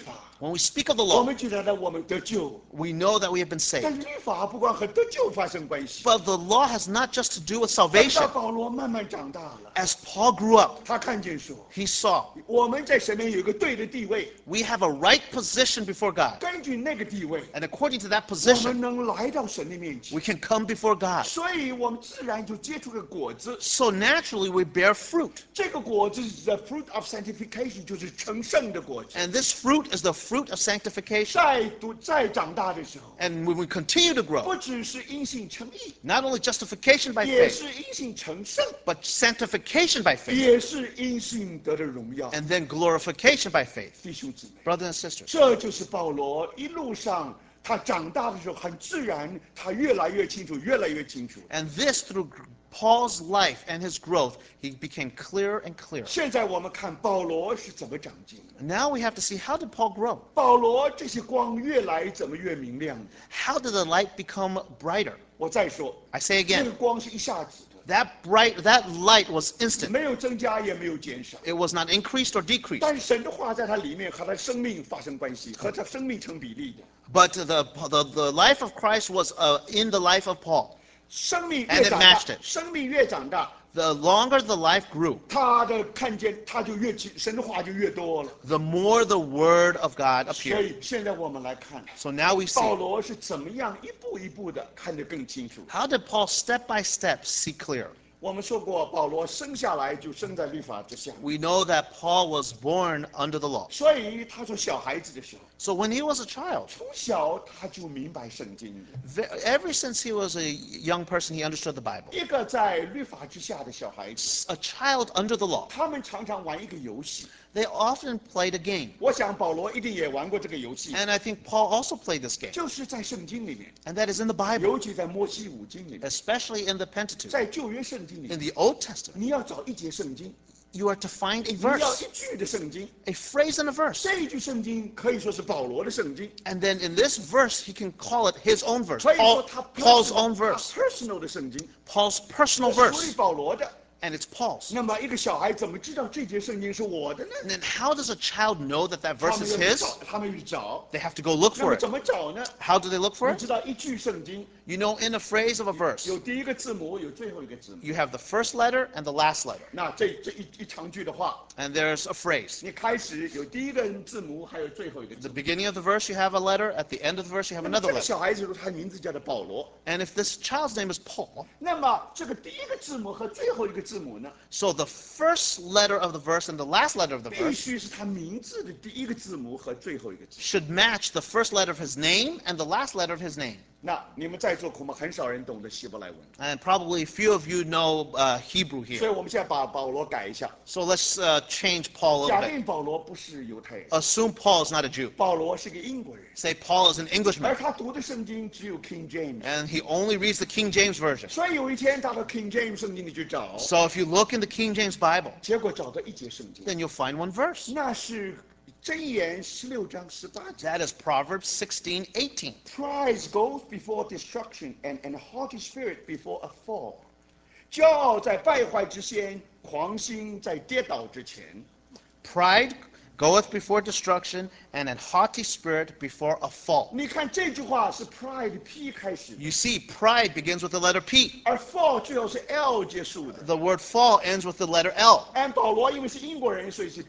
When we speak of the 我 law, 们觉得我们得救， we know that we have been 但 saved. 律法不光和得救发生关系。 But the law has not just to do with 等到 salvation. 保罗慢慢长大了， As Paul grew up, 他看见说， he saw 我们在神面有一个对的地位， we have a right position before God. 根据那个地位， And according to that 我 position, 们能来到神的面前 we，can come before God. 所以我们自然就结出个果子。 So naturally, we bear fruit. 这个果子是 the fruit of sanctification， 就是成圣的果子。 And this fruit is the fruit of sanctification. 再长大的时候， And when we continue to grow, 不只是因信称义， not only justification by 也 faith, 是因信成圣， but sanctification by faith, 也是因信得的荣耀。 and then glorification by faith. 弟兄姊妹， Brothers and sisters, 这就是保罗一路上他长大的时候，很自然，他越来越清楚，越来越清楚。 and this through Paul's life and his growth, he became clearer and clearer. 现在我们看保罗是怎么长进的， Now we have to see, how did Paul grow? 保罗这些光越来怎么越明亮的。 How did the light become brighter? 我再说， I say 那 again, 个光是一下子的， that light was instant. 没有增加也没有减少。 It was not increased or decreased. 但是神的话在他里面和他生命发生关系，和他生命成比例的。 But the life of Christ was in the life of Paul. 生命 And 越 it 长大 matched，it. 生命越长大， The longer the life grew, 他的看见他就越神的话就越多了。 the more the word of God 所 appeared. 以现在我们来看， So now we 保 see, 罗是怎么样一步一步的看得更清楚。 how did Paul step by step see clear? 我们说过，保罗生下来就生在律法之下， We know that Paul was born under the law. 所以他做小孩子的时候， So when he was a child, 从小他就明白圣经的。 ever since he was a young person, he understood the Bible. 一个在律法之下的小孩子， A child under the law, 他们常常玩一个游戏。 they often played a game. 我想保罗一定也玩过这个游戏， And I think Paul also played this game. 就是在圣经里面， And that is in the Bible, 尤其在摩西五经里面， especially in the Pentateuch. 在旧约圣经里 In 面， the Old Testament, 你要找一节圣经， you are to find a 你要 verse, 一句的圣经， a phrase in a verse. 这一句圣经可以说是保罗的圣经， And then in this verse, he can call it his own verse, 可以说他 Paul's own 他 verse, personal 的圣经， Paul's personal 这是属于 verse, 保罗的。 and it's Paul's. 那么一个小孩怎么知道这节圣经是我的呢？ And then how does a child know that that 他 verse 们 is 要去 his? 找，他们去找。 They have to go look 那 for 么 it. 怎么找呢？ How do they look for 你 it? 知道一句圣经 You know, in a phrase of a verse, 有第一个字母，有最后一个字母。 you have the first letter and the last letter. 那这一长句的话， And there's a phrase. 你开始有第一个字母，还有最后一个字 The 母。 beginning of the verse, you have a letter. At the end of the verse, you have 那么 another 这个 letter. 小孩子他名字叫做保罗。 And if this child's name is Paul, 那么这个第一个字母和最后一个字母呢， so the first letter of the verse and the last letter of the 必 verse 须是他名字的第一个字母和最后一个字。 should match the first letter of his name and the last letter of his name. 那你们在座恐怕很少人懂得希伯来文， And probably few of you know Hebrew 所以 here. 我们现在把保罗改一下， So let's change Paul a 假 little bit. 定保罗不是犹太人， Assume Paul is not a Jew. 保罗是个英国人， Say Paul is an 而 Englishman. 他读的圣经只有 King James， And he only reads the King James Version. 所以有一天他到 King James 圣经里去找， So if you look in the King James Bible, 结果找到一节圣经， then you'll find one verse. 那是箴言16章18节。 That is Proverbs 16:18. Pride goes before destruction, and a haughty spirit before a fall. 骄傲在败坏之先，狂心在跌倒之前。 Pride goeth before destruction, and an haughty spirit before a fall. 你看这句话是 pride P 开始的， You see, pride begins with the letter P. 而 fall 最后是 L 结束的。 The word fall ends with the letter L. 按保罗因为是英国人，所以是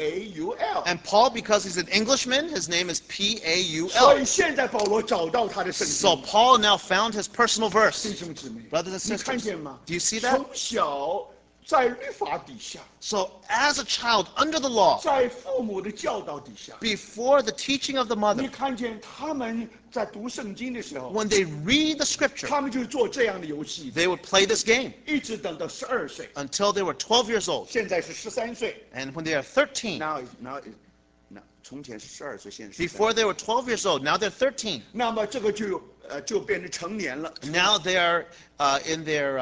Paul。 And Paul, because he's an Englishman, his name is 所 Paul. 以现在保罗找到他的圣 So 经。 Paul now found his personal 弟 verse. 兄姊妹， Brothers and 你看 sisters, 见吗？ do you see that? 从小在律法底下， So as a child under the law, 在父母的教导底下， before the teaching of the 你 mother, 看见他们在读圣经的时候， when they read the scripture, 他们就做这样的游戏， they would play this game 一直等到12岁， until they were 12 years old. 现在是13岁。 And when they are 13, Now，从前是12岁，现在是13岁。 before they were 12 years old, now they're 13. 那么这个就变成成年了。 Now they are in their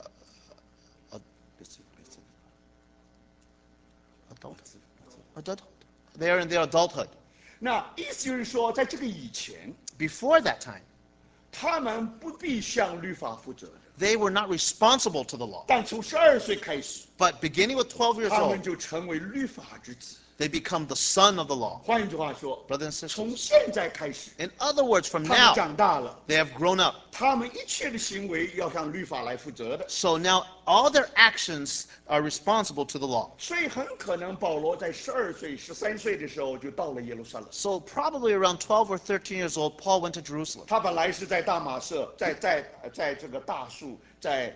adult. They are in their adulthood. 那意思就是说，在这个以前， Before that time, 他们不必向律法负责的。 they were not responsible to the law. 但从12岁开始， But beginning with 12 years 他们 old, 就成为律法之子。 They become the son of the law. 换一句话说， Brothers and 从 sisters. 现在开始， In other words, from 他们 now, 长大了， they have grown up. 他们一切的行为要向律法来负责的。 So now all their actions are responsible to the law. 所以很可能保罗在12岁、13岁的时候就到了耶路撒冷。 So probably around 12 or 13 years old, Paul went to Jerusalem. 他本来是在大马色，在这个大树，在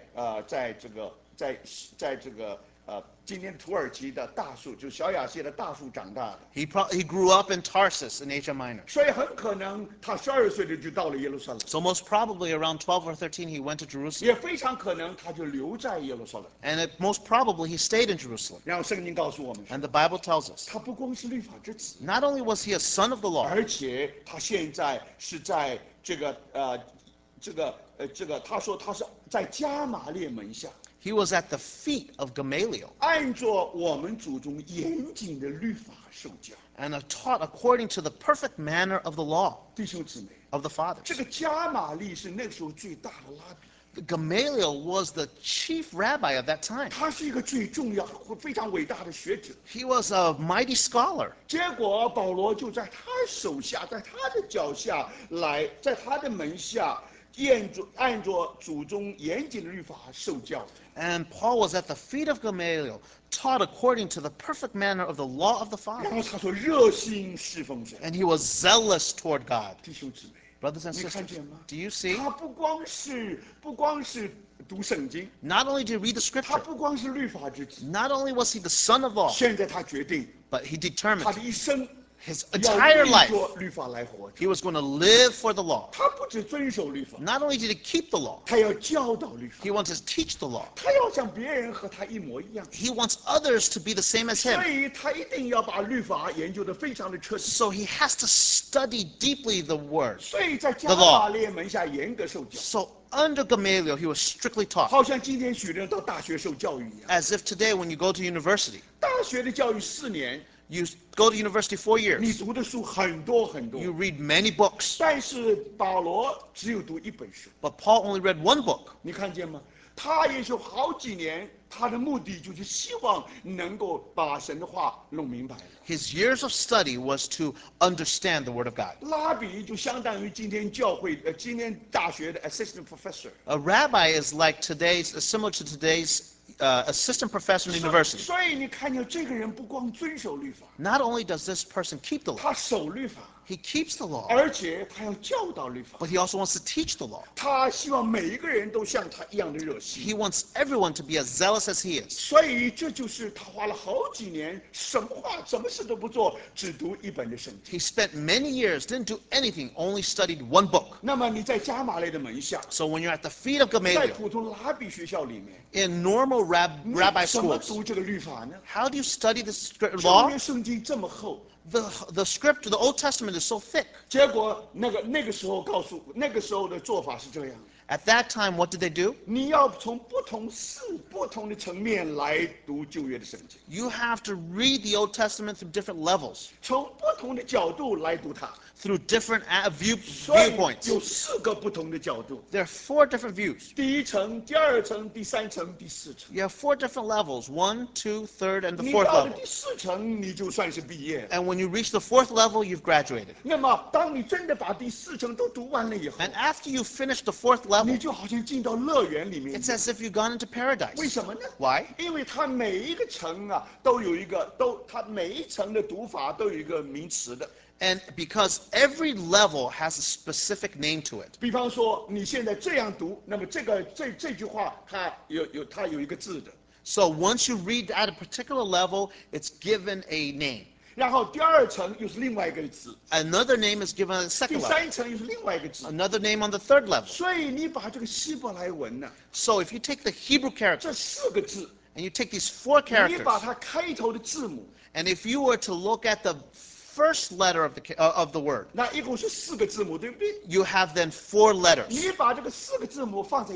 这个今天土耳其的大树，就小亚细的大树长大的。 He grew up in Tarsus in Asia Minor. 所以很可能他12岁的就到了耶路撒冷， So most probably around 12 or 13 he went to Jerusalem. 也非常可能他就留在耶路撒冷。 And most probably he stayed in Jerusalem. 然后圣经告诉我们说， And the Bible tells us, 他不光是律法之子， not only was he a son of the law, 而且他现在是在他说他是在加玛列门下， he was at the feet of Gamaliel 按照我们祖宗严谨的律法受教。 and are taught according to the perfect manner of the law 弟兄姊妹， of the 这 fathers. 个加玛利是那个时候最大的拉比， Gamaliel was the chief rabbi of that time. 他是一个最重要、非常伟大的学者。 He was a mighty scholar. 结果保罗就在他手下，在他的脚下来，在他的门下，按着祖宗严谨的律法受教。 And Paul was at the feet of Gamaliel, taught according to the perfect manner of the law of the 然后 fathers. 他说热心侍奉神。 And he was zealous toward God. 弟兄姊妹， Brothers and 你看 sisters, 见吗？ do you see? 他不光是读圣经， Not only did he read the 他 scripture, 不光是律法之子， not only was he the son of law, 现在他决定 but he 他 determined 的一生 his 要 entire 为 life 着律法来活着。 he was going to live for the law. 他不只遵守律法， Not only did he keep the law, 他要教导律法 he，wants to teach the law. 他要像别人和他一模一样。 He wants others to be the same as 所 him. 以他一定要把律法研究得非常的彻底。 So he has to study deeply the word. 所以在加 The law. 玛列门下严格受教， So under Gamaliel, he was strictly taught. 好像今天许多人到大学受教育一样。 As if today, when you go to university, 大学的教育4年， you go to university 4 你 years, 读的书很多很多， you read many books, 但是保罗只有读一本书， but Paul only read one book. 你看见吗？他也就好几年，他的目的就是希望能够把神的话弄明白了。 His years of study was to understand the word of God. 拉比就相当于今天今天大学的 assistant professor。 A rabbi is like similar to today's assistant professor in university. 所以你看见这个人不光遵守律法， Not only does this person keep the law, 他守律法， he keeps the law, 而且他要教导律法。 but he also wants to teach the law. 他希望每一个人都像他一样的热心。 He wants everyone to be as zealous as he is. 所以这就是他花了好几年，什么事都不做，只读一本的圣经。 He spent many years, didn't do anything, only studied one book. 那么你在加玛列的门下， So when you're at the feet of 在 Gamaliel, 普通拉比学校里面， in normal rabbi 怎么 schools, 读这个律法呢？ how do you study the 这 law? 面圣经这么厚， The script, the Old Testament is so thick. 结果那个时候那个时候的做法是这样： At that time, what did they do? 你要从不同的层面来读旧约的圣经， You have to read the Old Testament through different levels, 从不同的角度来读它。 through different 所以 viewpoints. 有4个不同的角度： There are 4 different views. 第一层、第二层、第三层、第四层。 You have 4 different levels, 1, 2, 3rd, and the 你 4th 到了 level. 第4层，你就算是毕业了。 And when you reach the 4th level, you've graduated. 那么，当你真的把第4层都读完了以后， And after you finish the 4th 你 level, 就好像进到乐园里面一 it's 样。 as if you've gone into 为 paradise. 什么呢？ Why? 因为它每一个层啊，都有一个它每一层的读法都有一个名词的。 And because every level has a specific name to it. 比方说，你现在这样读，那么这句话它有一个字的。 So once you read at a particular level, it's given a name. 然后第2层又是另外一个字， Another name is given at the 第 second level. 3层又是另外一个字。 Another name on the 3rd level. 所以你把这个希伯来文呢， So if you take the Hebrew 这 characters 4个字， and you take these 4 你把 characters, 它开头的字母， and if you were to look at the first letter of the word, 那一共是4个字母，对不对？ you have then 4 letters. 你把这个4个字母放在一起，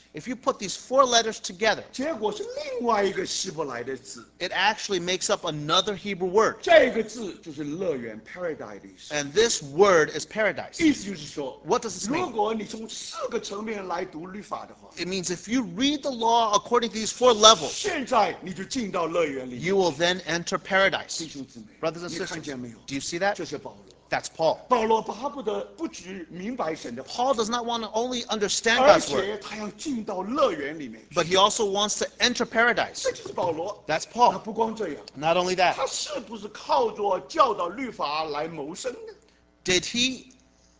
If you put these 4 letters together, 结果是另外一个希伯来的字， it actually makes up another Hebrew word. 这个字就是乐园 paradise 的意思。 And this word is paradise. 意思就是说， What does this 如 mean? 果你从4个层面来读律法的话， It means if you read the law according to these 4 levels, 现在你就进到乐园里。 you will then enter 弟 paradise. 兄姊妹， Brothers and 你看 sisters, 见没有？ do you see that? 这是保罗。 That's Paul. 保罗巴不得不只明白神的话， Paul does not want to only understand 而 God's word, 且他要进到乐园里面去。 but he also wants to enter 这 paradise. 就是保罗。 That's 那 Paul. 不光这样， Not only that, 他是不是靠着教导律法来谋生呢？ did he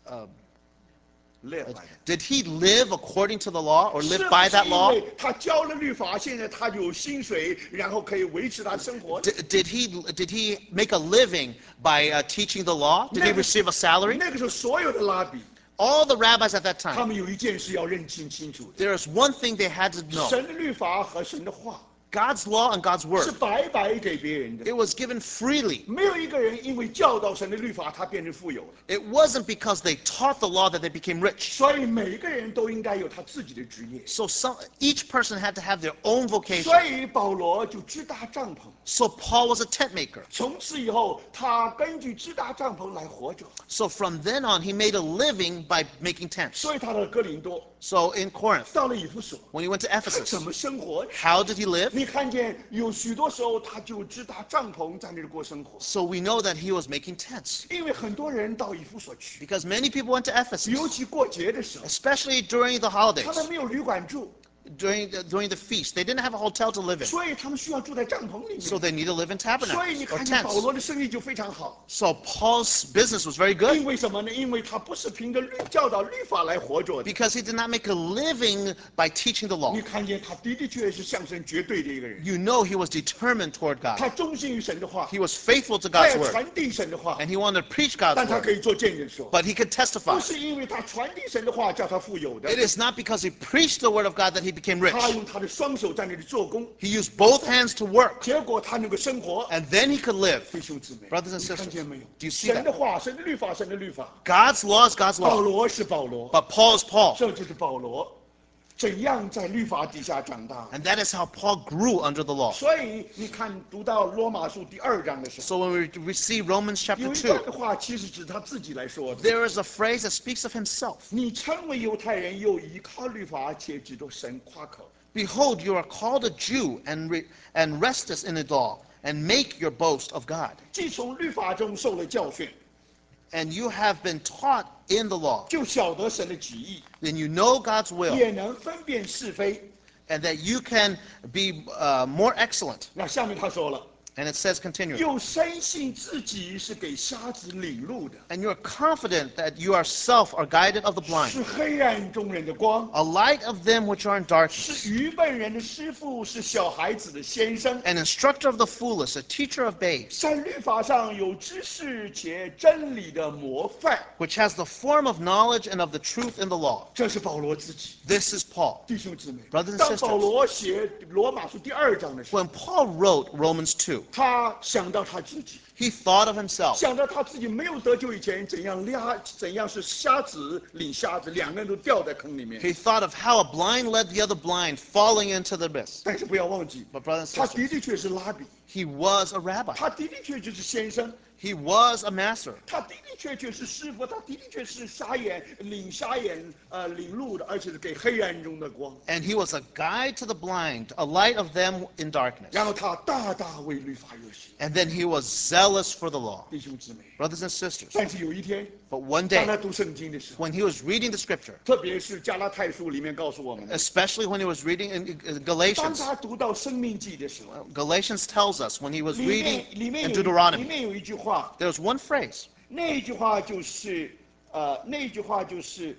列白的。 did he live according to the law or 是 live 不 by 是 that 因 law? 为他教了律法，现在他就有薪水，然后可以维持他的生活呢？ Did he make a living by teaching the law? Did he receive a salary? 那个时候所有的拉比， All the rabbis at that 他 time, 们有一件事要认清楚的： there is one thing they had to know. 神的律法和神的话 God's law and God's 是 word. 白白给别人的， It was given freely. 没有一个人因为教导神的律法，他变成富有了。 It wasn't because they taught the law that they became rich. 所以每个人都应该有他自己的职业。 So each person had to have their own vocation. 所以保罗就支搭帐篷， So Paul was a tent maker. 从此以后，他根据支搭帐篷来活着。 So from then on, he made a living by making tents. 所以他到哥林多， So in Corinth, 到了以弗所， when he went to 他 Ephesus, 怎么生活？ how did he live? 你看见有许多时候，他就支搭帐篷在那里过生活。 So we know that he was making tents. 因为很多人到以弗所去， Because many people went to 尤 Ephesus, 其过节的时候， especially during the 他 holidays, 们没有旅馆住， during the feast. They didn't have a hotel to live in. 所以他们需要住在帐篷里 So 面。 they need to live in 所以你 tabernacles or 看见保 tents. 罗的生意就非常好， So Paul's business was very good 因为什么呢？因为他不是凭着教导律法来活着的。 because he did not make a living by teaching the 你 law. 看见他的的确是向神绝对的一个人， You know he was determined toward 他 God. 忠心于神的话， He was faithful to 他 God's 要 word. 传递神的话， And he wanted to preach God's 但他可 word. 以做见证说， But he could 不 testify. 是因为他传递神的话叫他富有的 It，is not because he preached the word of God that he became rich. 他用他的双手在那里做工， He used both hands to work, 结果他能够生活。 and then he could live. 弟兄姊妹， Brothers and 你看 sisters, 见没有？ do you see 神的 that? 话，神的律法，神的律法。 God's law is God's 保 law, 罗是保罗， but Paul is Paul. 这就是保罗怎样在律法底下长大。 And that is how Paul grew under the law. 所以你看，读到罗马书第2章的时候， So when we see Romans chapter 有一段的 2, 话其实指他自己来说的。 there is a phrase that speaks of himself. 你称为犹太人，又依靠律法，且指着神夸口。 Behold, you are called a Jew and restest in the law, and make your boast of God. 既从律法中受了教训， And you have been taught in the law, 就晓得神的旨意， then you know God's will, 也能分辨是非。 and that you can be more excellent. 那下面他说了， And it says continually, 又深信自己是给瞎子领路的， and you are confident that you yourself are guided of the 是 blind, 黑暗中人的光， a light of them which are in darkness, 是愚笨人的师傅，是小孩子的先生。 an instructor of the foolish, a teacher of babes, 在律法上有知识且真理的模范。 which has the form of knowledge and of the truth in the law. 这是保罗自己。 This is Paul. 弟兄姊妹， Brothers and 当 sisters. 保罗写罗马书第2章的时候， When Paul wrote Romans 2, 他想到他自己， he thought of himself. 想到他自己没有得救以前怎样是瞎子领瞎子，两个人都掉在坑里面。 He thought of how a blind led the other blind, falling into the abyss. 但是不要忘记， But brothers and 他 sisters, 的的确是拉比， he was a rabbi. 他的的确确是先生， He was a master. 他的的确确是师傅，他的的确是瞎眼领路的，而且是给黑暗中的光。 And he was a guide to the blind, a light of them in darkness. 然后他大大为律法热心， And then he was zealous for the law. 弟兄姊妹。 Brothers and sisters, 但是有一天， but one 当 day, 他读圣经的时候， when he was reading the scripture, 特别是加拉太书里面告诉我们的， especially when he was reading in 当 Galatians, 他读到生命记的时候， Galatians tells us when he was 里 reading 面里面 in 有里 Deuteronomy, 面有一句话， there was one phrase. 那句话就是那句话就是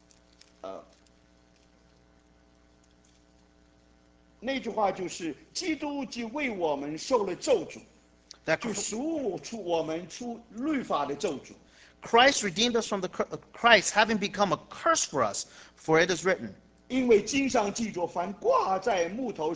那句话就是基督既为我们受了咒诅， That 就赎出我们出律法的咒诅。 Christ redeemed us from Christ having become a curse for us, for it is written, 因为经上记着，凡挂在木头上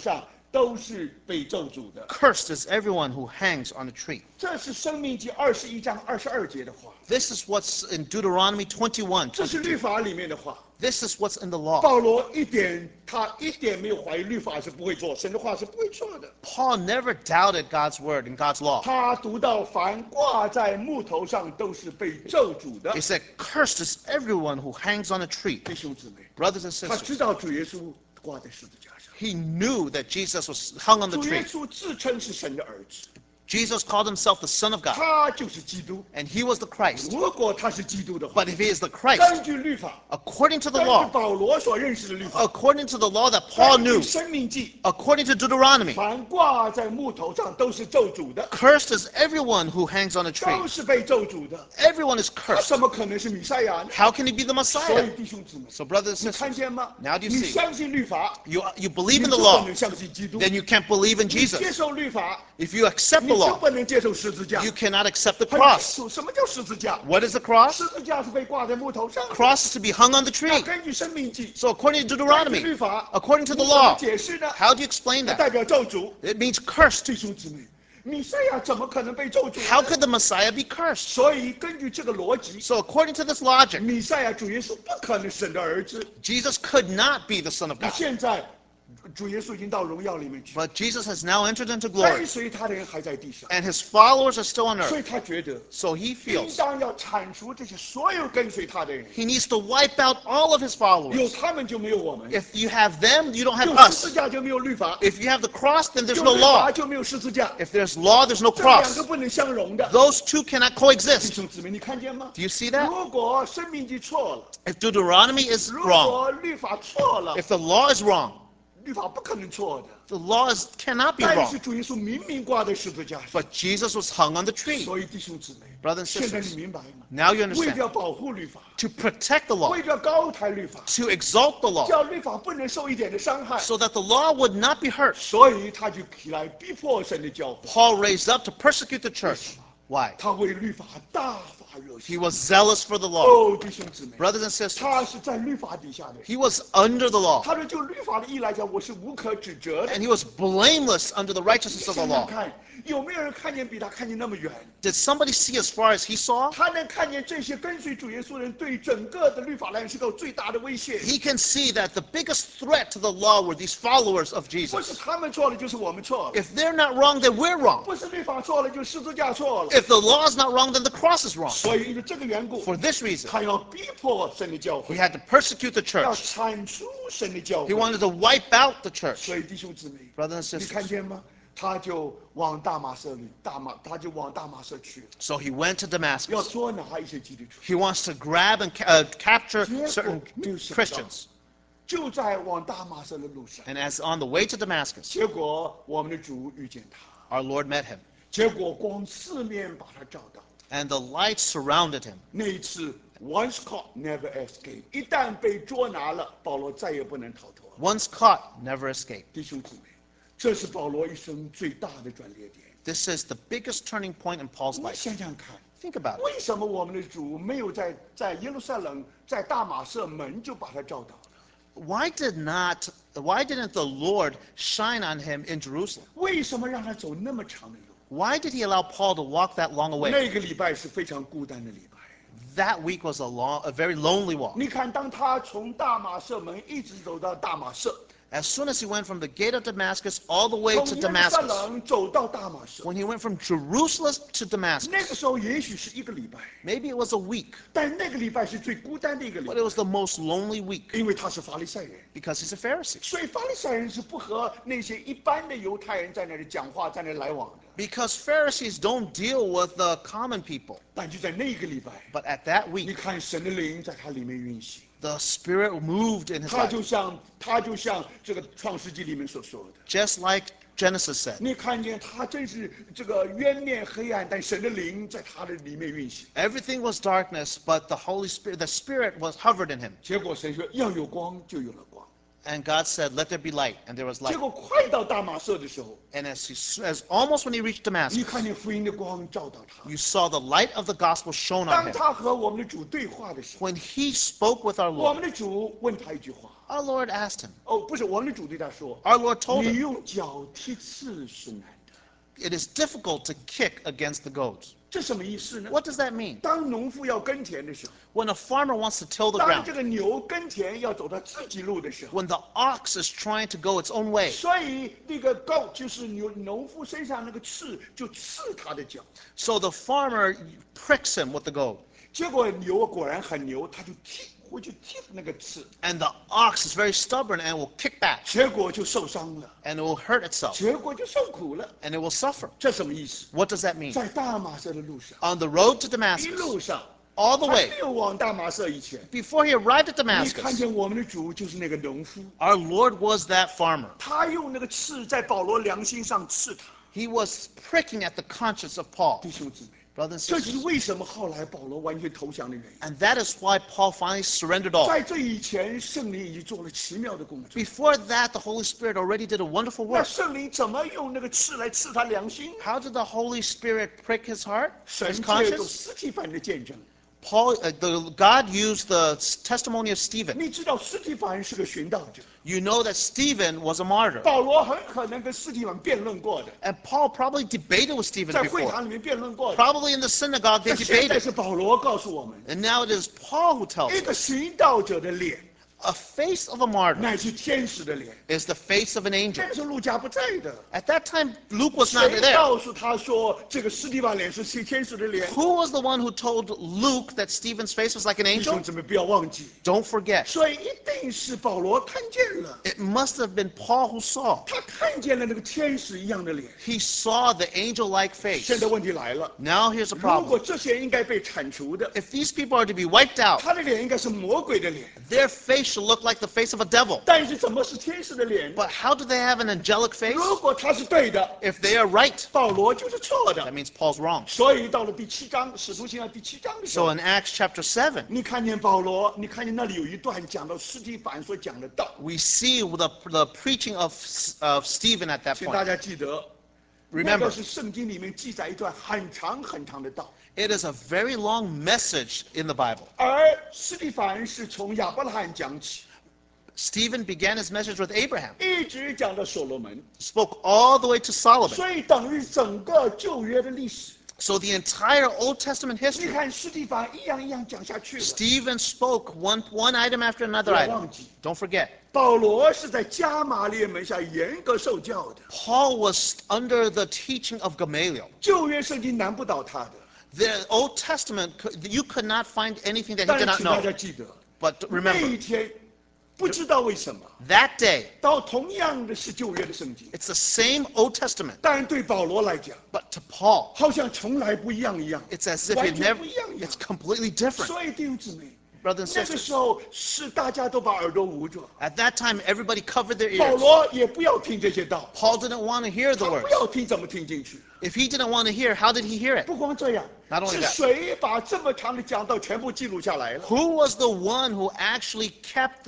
都是被咒诅的。 Cursed is everyone who hangs on a tree. 这是申命记21章22节的话， This is what's in Deuteronomy 21, 这是律 22. 法里面的话。 This is what's in the law. 保罗他一点没有怀疑律法是不会错，神的话是不会错的。 Paul never doubted God's word and God's law. 他读到凡挂在木头上都是被咒诅的 He。said, Cursed is everyone who hangs on a tree. 弟兄姊妹， Brothers and 他 sisters, 知道主耶稣挂在十字架上， he knew that Jesus was hung on the 主耶 tree. 稣自称是神的儿子， Jesus called himself the Son of God, 他就是基督。 and he was the Christ. 如果他是基督的话， But if he is the Christ, 根据律法， according to the 根据 law, 保罗所认识的律法， according to the law that Paul 根据 knew, 生命记， according to Deuteronomy, 凡挂在木头上都是咒诅的， cursed is everyone who hangs on a tree. 都是被咒诅的。 Everyone is 他 cursed. 怎么可能是弥赛亚呢？ How can he be the 所以 Messiah? 弟兄姊妹， So brothers 你 and 看 sisters, 见吗？ now do you 你 see? 相信律法， You 你 believe in 就 the 不 law, 能相信基督； then you can't believe in 你接 Jesus. 受律法， If you accept 你 the 就 law, 不能接受十字架。 you cannot accept the 很 cross. 清楚，什么叫十字架？ What is the cross? 十字架是被挂在木头上的。 Cross is to be hung on the 那 tree. 根据生命记， So according to 根据 Deuteronomy, 律法， according to the 你怎么 law, 解释呢？ how do you explain 那 that? 代表咒诅。 It means cursed. 弟兄姊妹，弥赛亚怎么可能被咒诅 How 呢？ could the Messiah be cursed? 所以根据这个逻辑， So according to this logic, 弥赛亚主耶稣不可能是神的儿子。 Jesus could not be the Son of 那 God. 现在主耶稣已经到荣耀里面去， But Jesus has now entered into 跟 glory, 随他的人还在地上， and his followers are still on 所 earth. 以他觉得 So he 应 feels 当要铲除这些所有跟随他的人， he needs to wipe out all of his 有 followers. 他们就没有我们， If you have them, you don't have 有十字 us. 架就没有律法， If you have the cross, then there's 有 no 律 law. 法就没有十字架， If there's law, there's no 这两 cross. 个不能相容的。 Those two cannot 弟 coexist. 兄姊妹，你看见吗？ Do you see that? 如果生命记错了， If Deuteronomy is 如 wrong, 果律法错了， if the law is wrong, 律法不可能错的。 the law cannot be 但 wrong. 是主耶稣明明挂在十字架上， But Jesus was hung on the tree. 所以弟兄姊妹， Brothers and 现在你 sisters, 明白吗？ now you 为了 understand. 要保护律法， To protect the law, 为了要高抬律法， to exalt the law, 叫律法不能受一点的伤害， so that the law would not be hurt. 所以他就起来逼迫神的教会。 Paul raised up to persecute the church. Why? 他为律法大发热 He 心。 was zealous for the law. 哦，弟兄姊妹， Brothers and sisters, 他是在律法底下的人。 he was under the law, 他说，就律法的意义来讲，我是无可指责的。 and he was blameless under the 你 righteousness of the 想想 law. 看，有没有人看见比他看见那么远？ Did somebody see as far as he saw? 他能看见这些跟随主耶稣的人对整个的律法来讲是个最大的威胁。 He can see that the biggest threat to the law were these followers of 不是 Jesus. 他们错了，就是我们错了； If they're not wrong, then we're wrong. 不是律法错了，就十字架错了。 If the law is not wrong, then the cross is wrong. 所以因为这个缘故， For this reason, 他要逼迫神的教 he 会， had to persecute the 要 church. 铲除神的教 He 会。 wanted to wipe out the church. 所以弟兄姊妹， Brothers and 你看 sisters. 见吗？他就往大马色他就往大马色去了， So he went to 要 Damascus. 捉拿一些基督徒。 He wants to grab and capture 结果 certain 没有想到， Christians. 就在往大马色的路上， And as on the way to Damascus, 结果我们的主遇见他， our Lord met him, 结果光四面把他照到。 and the light surrounded him. 那一次 once caught never escape，一旦被捉拿了，保罗再也不能逃脱。 Once caught, never escaped. 弟兄姊妹，这是保罗一生最大的转捩点。 This is the biggest turning point in Paul's 你 life. 想想看， Think about it. 为什么我们的主没有在耶路撒冷，在大马色门就把他照到了？ Why didn't the Lord shine on him in Jerusalem? 为什么让他走那么长的路？ Why did he allow Paul to walk that long away? 那个礼拜是非常孤单的礼拜。 That week was a very lonely walk. 你看，当他从大马色门一直走到大马色， As soon as he went from the gate of Damascus all the way 从 to 耶路撒 Damascus, 冷走到大马色， when he went from Jerusalem to 那 Damascus, 个时候也许是一个礼拜， maybe it was a week, 但那个礼拜是最孤单的一个礼 but 拜 it，was the most lonely week 因为他是法利赛人。 because he's a Pharisee. 所以法利赛人是不和那些一般的犹太人在那里讲话，在那里来往的。 Because Pharisees don't deal with the common people. 但就在那个礼拜， But at that 你 week, 看神的灵在他里面运行， the Spirit moved in his 他 life. 就像这个创世纪里面所说的， Just like Genesis said, 你看见他真是这个渊面黑暗，但神的灵在他的里面运行。 everything was darkness, but the Spirit was hovered in him. 结果神说要有光，就有了光。 And God said, let there be light, and there was 结 light. 果快到大马色的时候， And as almost when he reached 你 Damascus, 看见福音的光照到他。 you saw the light of the gospel shone on 当 him. 他和我们的主对话的时候， When he spoke with our 我 Lord, 们的主问他一句话， Our Lord asked him. 哦，不是，我们的主对他说 Our Lord：“ told 你 him, 用脚踢刺是难的。” it is difficult to kick against the goads. 这什么意思呢？ What does that mean? 当农夫要耕田的时候， When a farmer wants to till the 当 ground, 这个牛耕田要走到自己路的时候， when the ox is trying to go its own way, 所以那个goat就是农夫身上那个刺就刺他的脚， so the farmer pricks him with the goad. 结果牛果然很牛，他就回去踢那个刺， And the ox is very stubborn and will kick back, 结果就受伤了， and it will hurt itself, 结果就受苦了。 and it will suffer. 这什么意思？ What does that mean? 在大马色的路上， On the road to 一 Damascus, 路上 all the 还 way, 没有往大马色以前， before he arrived at 你看 Damascus, 见我们的主就是那个农夫， our Lord was that farmer. 他用那个刺在保罗良心上刺他。 He was pricking at the conscience of Paul. 弟兄姊妹， Brothers and 这就是 sisters. 为什么后来保罗完全投降的原因。 And that is why Paul finally surrendered all. 在这以前，圣灵已经做了奇妙的工作。 Before that, the Holy Spirit already did a wonderful 那 work. 圣灵怎么用那个刺来刺他良心？ How did the Holy Spirit prick his heart, 神 his 借着 conscience? 司提反的见证。 God used the testimony of Stephen. 你知道司提反是个寻道者， You know that Stephen was a martyr. 保罗很可能跟司提反辩论过的， And Paul probably debated with Stephen 在会 before. 堂里面辩论过的。 Probably in the synagogue they 那现在 debated. 是保罗告诉我们， And now it is Paul who tells 一个 us. 寻道者的脸 A face of a martyr 乃是天使的脸。 is the face of an angel. 那个时候路加不在的， At that time, Luke was not 谁 there. 告诉他说这个司提反脸是天使的脸？ Who was the one who told Luke that Stephen's face was like an 弟兄 angel? 姊妹不要忘记， Don't forget. 所以一定是保罗看见了， It must have been Paul who saw. 他看见了那个天使一样的脸。 He saw the angel-like face. 现在问题来了， Now here's the 如果 problem. 这些人应该被铲除的， If these people are to be wiped out, 他的脸应该是魔鬼的脸， their face should look like the face of a devil. 但是怎么是天使的脸？ But how do they have an angelic face? 如果他是对的， If they are right, 保罗就是错 that 的。 means Paul's wrong. 所以到了第7章，使徒行传第7章的时候 So，in Acts chapter 7, 你看见保罗，你看见那里有一段讲到司提反所讲的道， we see the preaching of Stephen at that 请大 point. 家记得，那 Remember, 个是圣经里面记载一段很长很长的道。 it is a very long message in the Bible. 而司提反是从亚伯拉罕讲起， Stephen began his message with Abraham, 一直讲到所罗门， spoke all the way to Solomon. 所以等于整个旧约的历史。 So the entire Old Testament 你 history, 看司提反一样一样讲下去了。 Stephen spoke one item after 不 another 要 item. 忘记， Don't forget, 保罗是在加马列门下严格受教的， Paul was under the teaching of Gamaliel. 旧约圣经难不倒他的。 The Old Testament, you could not find anything that he 但 did 是 not 请大 know. 家记得， But 那一 remember, 天不知道为什么， that day, 到同样的是旧约的圣经， it's the same Old Testament, 但对保罗来讲， but to Paul, 好像从来不一样一样， it's as if 完 it 全 never, 不一样一样 it's。completely different. 所以弟兄姊妹， Brothers and 那个 sisters, 时候是大家都把耳朵捂着， at that time, everybody covered their 保 ears. 罗也不要听这些道， Paul didn't want to hear the 他 words. 不要听怎么听进去。 If he didn't want to hear, how did he hear it? 不光这样， Not only 是 that. 谁把这么长的讲道全部记录下来了？ Who was the one who actually kept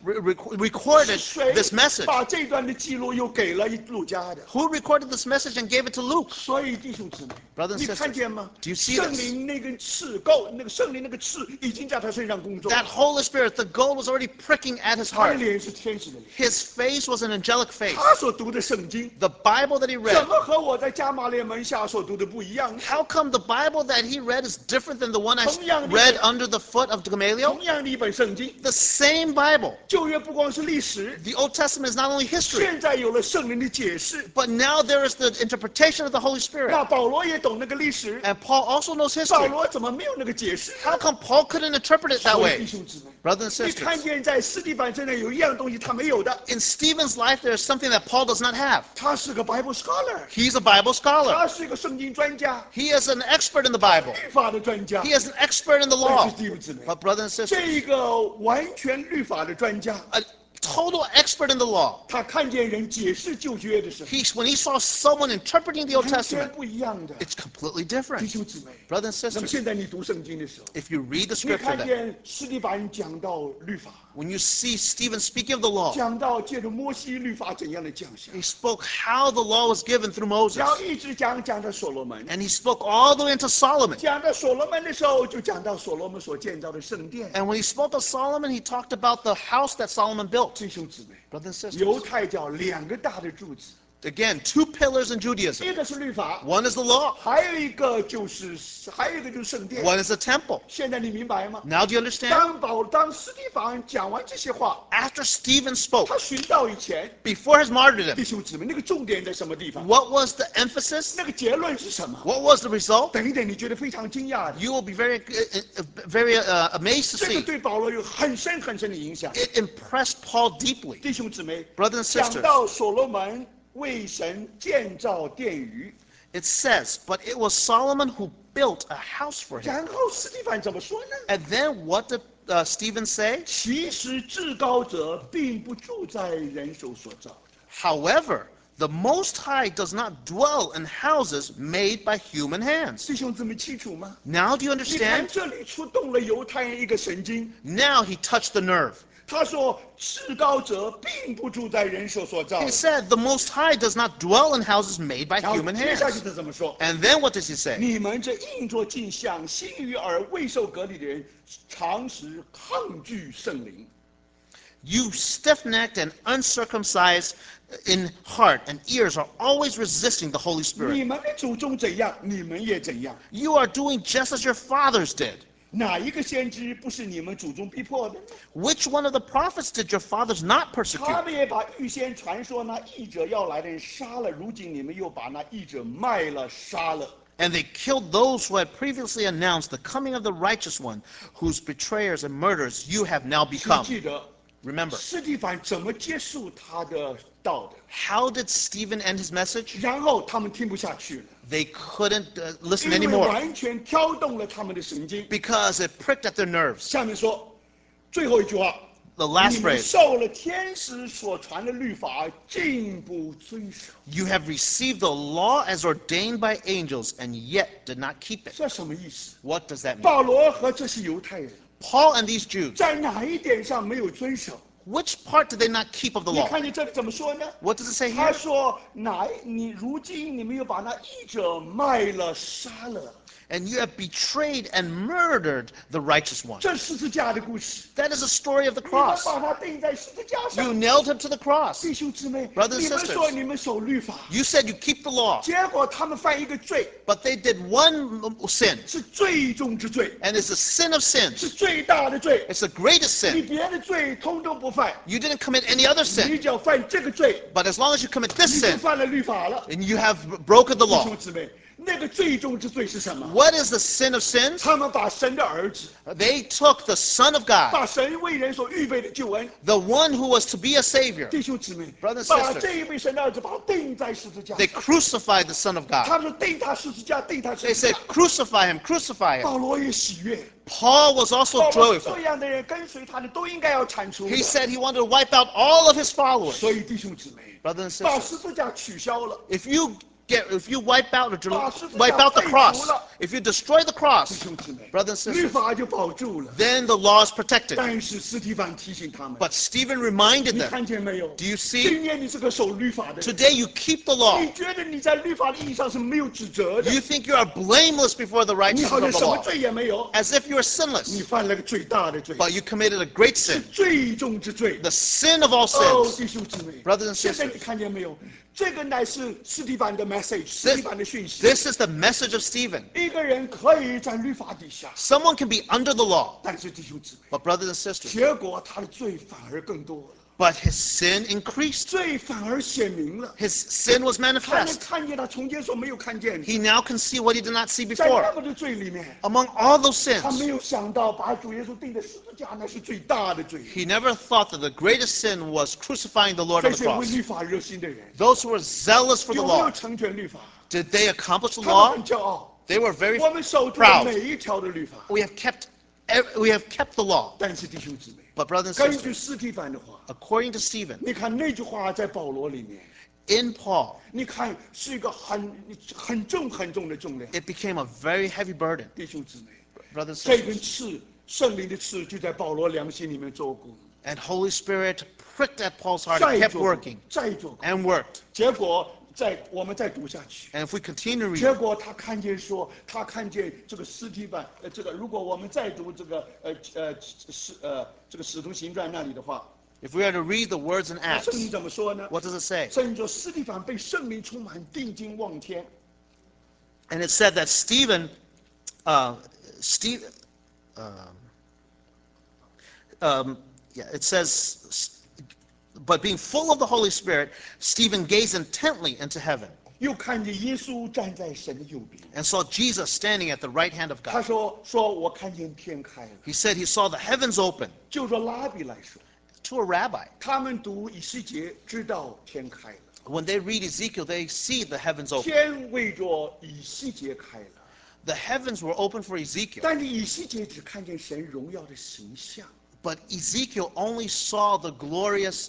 recorded 是谁 this message? 把这段的记录又给了路加的？ Who recorded this message and gave it to Luke? 所以弟兄姊妹， Brothers and 你看 sisters, 见吗？ do you see 圣 this? 灵那根刺那个圣灵那个刺已经在他身上工作， That Holy Spirit, the gold was already pricking at his 他的 heart. 脸是天使的脸， His face was an angelic face. 他所读的圣经 The Bible that he 怎 read, 么和我在加马列门下所读的不一样呢？ how come the Bible that he read is different than the one I 同样的- read under the foot of Gamaliel? 同样的一本圣经， The same Bible. 旧约不光是历史， The Old Testament is not only history, 现在有了圣灵的解释。 but now there is the interpretation of the Holy Spirit. 那保罗也懂那个历史， And Paul also knows 保 history. 罗怎么没有那个解释呢？ How come Paul couldn't interpret it that 所以弟 way? 兄姊妹， Brothers and 你看 sisters, 见在司提反身上有一样东西他没有的， in Stephen's life there is something that Paul does not have. 他是个 Bible scholar， He's a Bible scholar. 他是一个圣经专家， He is an expert in the Bible. 律法的专家。 He is an expert in the 但 law. 是弟兄姊妹， But brothers and sisters, 这个完全律法的专家， a total expert in the law. 他看见人解释旧约的时候， When he saw someone interpreting the Old 完全 Testament, 不一样的。 it's completely 弟 different. 兄姊妹， Brothers and 那么 sisters, 现在你读圣经的时候， if you read the 你 scripture, 看 then, 见司提反讲到律法， When you see Stephen speaking of the law, 讲到借着摩西律法怎样的降下， he spoke how the law was given through 然后 Moses. 一直讲到所罗门， And he spoke all the way into Solomon. 讲到所罗门的时候，就讲到所罗门所建造的圣殿。 And when he spoke of Solomon, he talked about the house that Solomon built. 弟兄姊妹， Brothers and 犹 sisters. 太教两个大的柱子， Again, 2 pillars in Judaism. 一个是律法， One is the law. 还有一个就是圣殿。 One is the temple. 现在你明白吗？ Now do you understand? 当司提反讲完这些话， After Stephen spoke, 他寻道以前， before his martyrdom, 弟兄姊妹，那个重点在什么地方？ what was the emphasis? 那个结论是什么？ What was the result? 等一等，你觉得非常惊讶的。 You will be very amazed to 这个 see. 对保罗有很深很深的影响。 It impressed Paul deeply. 弟兄姊妹， Brothers and 讲 sisters, 到所罗门为神建造殿宇， it says, but it was Solomon who built a house for him. 然后司提反怎么说呢？ And then what did Stephen say? 其实至高者并不住在人手所造的。 However, the Most High does not dwell in houses made by human hands. 弟兄姊妹清楚吗？ Now do you 你看 understand? 这里触动了犹太人一个神经。 Now he touched the nerve. 他说：“至高者并不住在人手所造 He 的。 said, the Most High does not dwell in houses made by ” 然后 human 接下去 hands. 他怎么说？ And then what does he say? 你们这硬作镜像、心于耳、未受隔离的人，常时抗拒圣灵。 You stiff-necked and uncircumcised in heart and ears are always resisting the Holy 你 Spirit. 们的祖宗怎样，你们也怎样。 You are doing just as your fathers did. 哪一个先知不是你们祖宗逼迫的呢？ Which one of the prophets did your fathers not 他 persecute? 们也把预先传说那义者要来的人杀了，如今你们又把那义者卖了、杀了。 And they killed those who had previously announced the coming of the righteous one, whose betrayers and murderers you have now 请 become. 记得， Remember, 司提反怎么结束他的道的？ how did Stephen end his message? 然后他们听不下去了， They couldn't listen 因为 anymore 完全挑动了他们的神经。 because it pricked at their nerves. 下面说，最后一句话。 The last 你们 phrase, 受了天使所传的律法，竟不遵守， you have received the law as ordained by angels and yet did not keep it. 这什么意思？ What does that mean? 保罗和这些犹太人 Paul and these Jews, 在哪一点上没有遵守？ which part did they not keep of the 你 law? 看见这里怎么说呢？ What does it say 他 here? 说：“如今你们又把那义者卖了、杀了。 And you have betrayed and murdered the righteous one. ” 这十字架的故事， That is the story of the 你们 cross. 把它钉在十字架 You 上。 nailed him to the cross. 弟兄姊妹， Brothers and 你们 sisters 说你们守律法， You said you keep the law, 结果他们犯一个罪， but they did one sin, 是最重之罪， and it's the sin of 是 sins. 最大的罪。 It's the greatest 你 sin. 别的罪通通不犯， You didn't commit any other 你 sin, 只要犯这个罪， but as long as you commit this 你就 sin, 犯了律法了。 and you have broken the 弟兄 law. 姊妹，那个最重之罪是什么？ What is the sin of sins? 他们把神的儿子， They took the Son of God, 把神为人所预备的救恩， the one who was to be a Savior. 弟兄姊妹， Brothers and 把 sisters 这一位神的儿子把他钉在十字架 They 上。 crucified the Son of God. 他们说钉他十字架，钉他十 They 字 said, 架。 crucify him, crucify him. 保罗也喜悦， Paul was also 保罗 joyful. 这样的人跟随他的都应该要铲除的 He。said he wanted to wipe out all of his followers. 所以弟兄姊妹， Brothers and 把 sisters, 十字架取消了， if you wipe out 把十字架 wipe out the 废除 cross, 了， if you destroy the 弟 cross, 兄姊妹， brothers and 律 sisters, 法就保住了。 then the law is protected. 但是司提反提醒他们， But Stephen reminded 你 them, 看见没有？ do you see? 今天你是个守律法的人， Today you keep the law. 你觉得你在律法的意义上是没有指责的， You think you are blameless before the 你 righteousness 好像 of the 什么 law, 罪也没有， as if you are 你 sinless. 犯了个最大的罪， But you committed a great 是 sin, 最重之罪。 the sin of all 哦， sins. 弟兄姊妹 Brothers and 现在你 sisters 看见没有？这个乃是司提反的 message，司提反的讯息。 This is the message of Stephen. 一个人可以在律法底下， Someone can be under the law, 但是弟兄姊妹， but brothers and sisters, 结果他的罪反而更多了， but his sin increased. 罪反而显明了。 His sin was 他能 manifest. 看见他从前所没有看见的， He now can see what he did not see 在那 before. 么多罪里面， Among all those 他没 sins, 有想到把主耶稣钉在十字架，那是最大的罪。 he never thought that the greatest sin was crucifying the Lord 这 on the 些为 cross. 律法热心的人， Those who were zealous for the 有没有 law, 成全律法？ did they accomplish the 他们 law? 很骄傲， They were very 我们守住了 proud. 每一条的律法。 We have kept the law. 但是弟兄姊妹， But brothers and 根据 sisters, 司提反的话， according to Stephen, 你看那句话在保罗里面， in Paul, 你看是一个很重很重的重量。 it became a very heavy burden. 弟兄姊妹， Brothers and 这根 sisters, 刺，圣灵的刺就在保罗良心里面做过。 And Holy Spirit pricked at Paul's heart and 再 kept 做工， working 再做工。 and worked. 结果我们再读下去， And if we continue to 结 read, 果他看见说，他看见这个司提反，这个如果我们再读这个这个使徒行传那里的话， if we are to read the words in 圣经 Acts, 怎么说呢？ what does it say? 圣经说司提反被圣灵充满，定睛望天。 And it said that Stephen, it says, but being full of the Holy Spirit, Stephen gazed intently into heaven 又看见耶稣站在神的右边， and saw Jesus standing at the right hand of 他 God. 说我看见天开了。 He said he saw the heavens open. 就说拉比来说， To a rabbi, 他们读以西结知道天开了， when they read Ezekiel, they see the heavens open. 天为着以西结开了， The heavens were open for Ezekiel, 但是以西结只看见神荣耀的形象。 but Ezekiel only saw the glorious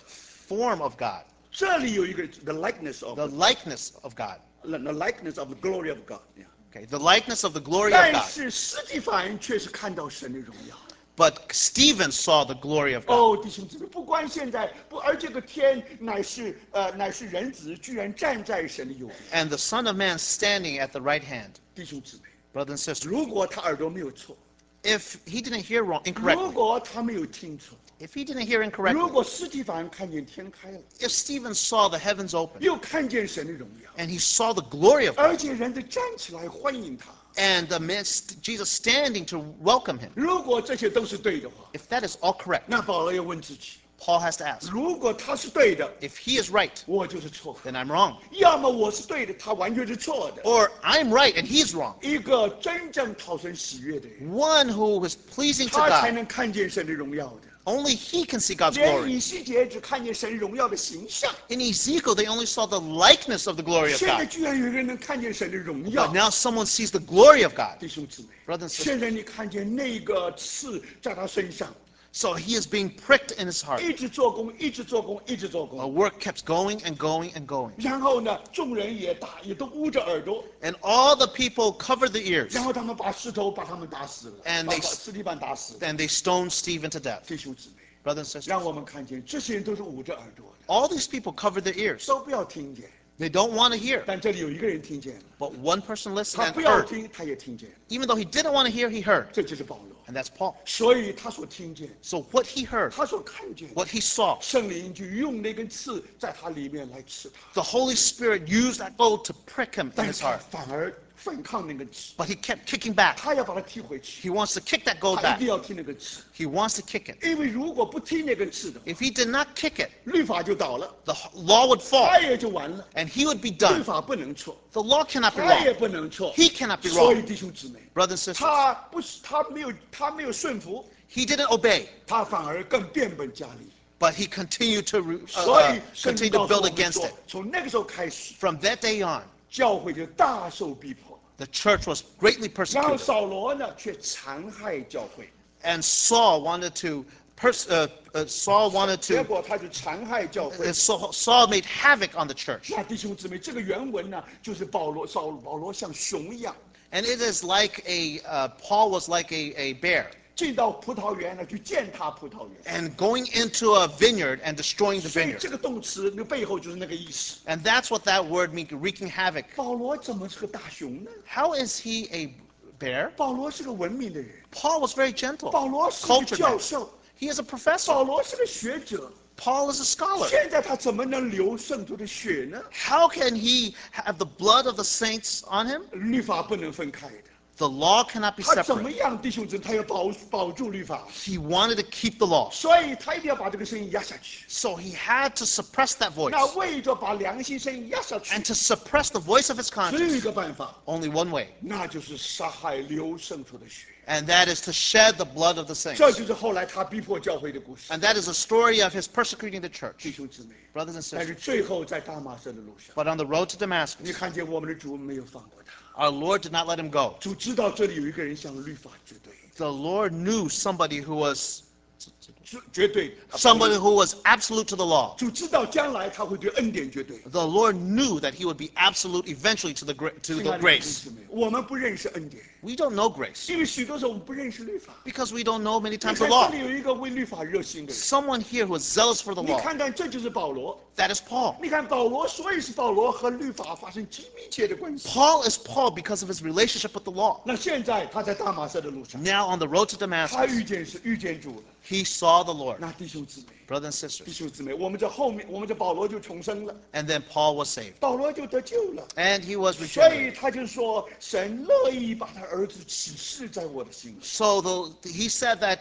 form of God, 这里有一个 the likeness of the likeness of God. the likeness of the glory of God， Okay, the likeness of the glory of 但 God. 是司提反却是看到神的荣耀。 But Stephen saw the glory of God. 哦，弟兄姊妹，不光现在不，而这个天乃是人子，居然站在神的右边。 And the Son of Man standing at the right hand. 弟兄姊妹， Brothers and sisters, 如果他耳朵没有错， if he didn't hear 如 incorrectly, 果他没有听错， if he didn't hear 如 incorrectly, 果司提反看见天开了， if Stephen saw the heavens open 又看见神的荣耀， and he saw the glory of 而 God 且人都站起来欢迎他， and Jesus standing to welcome him, 如果这些都是对的话， if that is all correct, 那保罗要问自己： Paul has to ask, 如果他是对的， if he is right, 我就是错的； then I'm wrong. 要么我是对的，他完全是错的。 Or I'm right and he's wrong. 一个真正讨神喜悦的人， One who is pleasing to 他才 God, 能看见神的荣耀的。 only he can see God's 连 glory. 以西结只看见神荣耀的形象， In Ezekiel, they only saw the likeness of the glory of 现在 God. 居然有人能看见神的荣耀 But。now someone sees the glory of God. 弟兄姊妹， Brothers and sisters. 现在你看见那个刺在他身上， So he is being pricked in his heart. 一直做工，一直做工，一直做 A 工。 work kept going and going and going. 然后呢，众人也都捂着耳朵， And all the people covered the ears. 然后他们把石头把他们打死了， And 把 they- 司提反打死了。 And they stoned Stephen to death. 弟兄姊妹， Brothers and sisters. 让我们看见这些人都是捂着耳朵的， All these people covered their ears. 都不要听见。 They don't want to hear. 但这里有一个人听见了， But one person listened 他 and 不要 heard. 听，他也听见了， Even though he didn't want to hear, he heard. 这就是保罗。 And that's Paul. 所以他所听见， So what he heard, 他所看见， what he saw, 圣灵就用那根刺在他里面来刺他， the Holy Spirit used that bow to prick him in 但 his 是他 heart. 反而反抗那根刺， But he kept kicking back. 他要把它踢回去， He wants to kick that goad 他一 back. 定要踢那根刺， He wants to kick it. 因为如果不踢那根刺的话， If he did not kick it, 律法就倒了， the law would fall 他也就完了。 and he would be 律 done. 法不能错， The law cannot be 他也 wrong. 不能错， He cannot be 所以 wrong. 弟兄姊妹， Brothers and sisters, 他不是他没有顺服， he didn't obey, 他反而更变本加厉。 but he continued to 所以圣经 continue to 告诉我 build 们 against 说 it.， 从那个时候开始， From that day on, 教会就大受逼迫。 the church was greatly 然后 persecuted. 扫罗呢，却残害教会， And Saul wanted to, Saul wanted 结 to, 果他就残害教会。 Saul made havoc on the church. 那弟兄姊妹，这个原文呢，就是保罗像熊一样， And it is like Paul was like a bear 进到葡萄园呢，去践踏葡萄园。 and going into a vineyard and destroying the 所以 vineyard. 这个动词那背后就是那个意思。 And that's what that word means, wreaking havoc. 保罗怎么是个大熊呢？ How is he a bear? 保罗是个文明的人， Paul was very gentle, 保罗是个 cultured 教 man. 授， He is a professor. 保罗是个学者。 Paul is a scholar. 现在他怎么能流圣徒的血呢？ How can he have the blood of the saints on him? 律法不能分开的。 The law cannot be 他怎么 separate. 样，弟兄姊妹，他要保住律法， He wanted to keep the law. 所以他一定要把这个声音压下去。 So he had to suppress that voice. 那为着把良心声音压下去 And，to suppress the voice of his 只有一 conscience, 个办法， only one way. 那就是杀害流圣徒的血。 And that is to shed the blood of the saints. 这就是后来他逼迫教会的故事。 And that is the story of his persecuting the 弟 church. 兄姊妹， Brothers and 但是 sisters. 最后在大马色的路上， But on the road to 你 Damascus, 看见我们的主没有放过他。 our Lord did not let him go. 主知道这里有一个人向律法绝对， The Lord knew somebody who was 绝对。 somebody who was absolute to the law. 主知道将来他会对恩典绝对。 The Lord knew that he would be absolute eventually to the 亲爱的弟兄 grace. 姊妹，我们不认识恩典， We don't know grace 因为许多时候我们不认识律法。 because we don't know many 你 times 看 the 这 law. 里有一个为律法热心的人， Someone here who is zealous for the 你 law. 看看这就是保罗。 That is Paul. 你看保罗，所以是保罗和律法发生极密切的关系。 Paul is Paul because of his relationship with the law. 那现在他在大马色的路上， Now on the road to 他 Damascus, 遇见主了。 he saw the Lord. 那弟兄姊妹， Brothers and 弟 sisters. 兄姊妹，我们这后面，我们这保罗就重生了， And then Paul was saved. 保罗就得救了。 And he was 所以 regenerated. 他就说，神乐意把他儿子启示在我的心里。 So he said that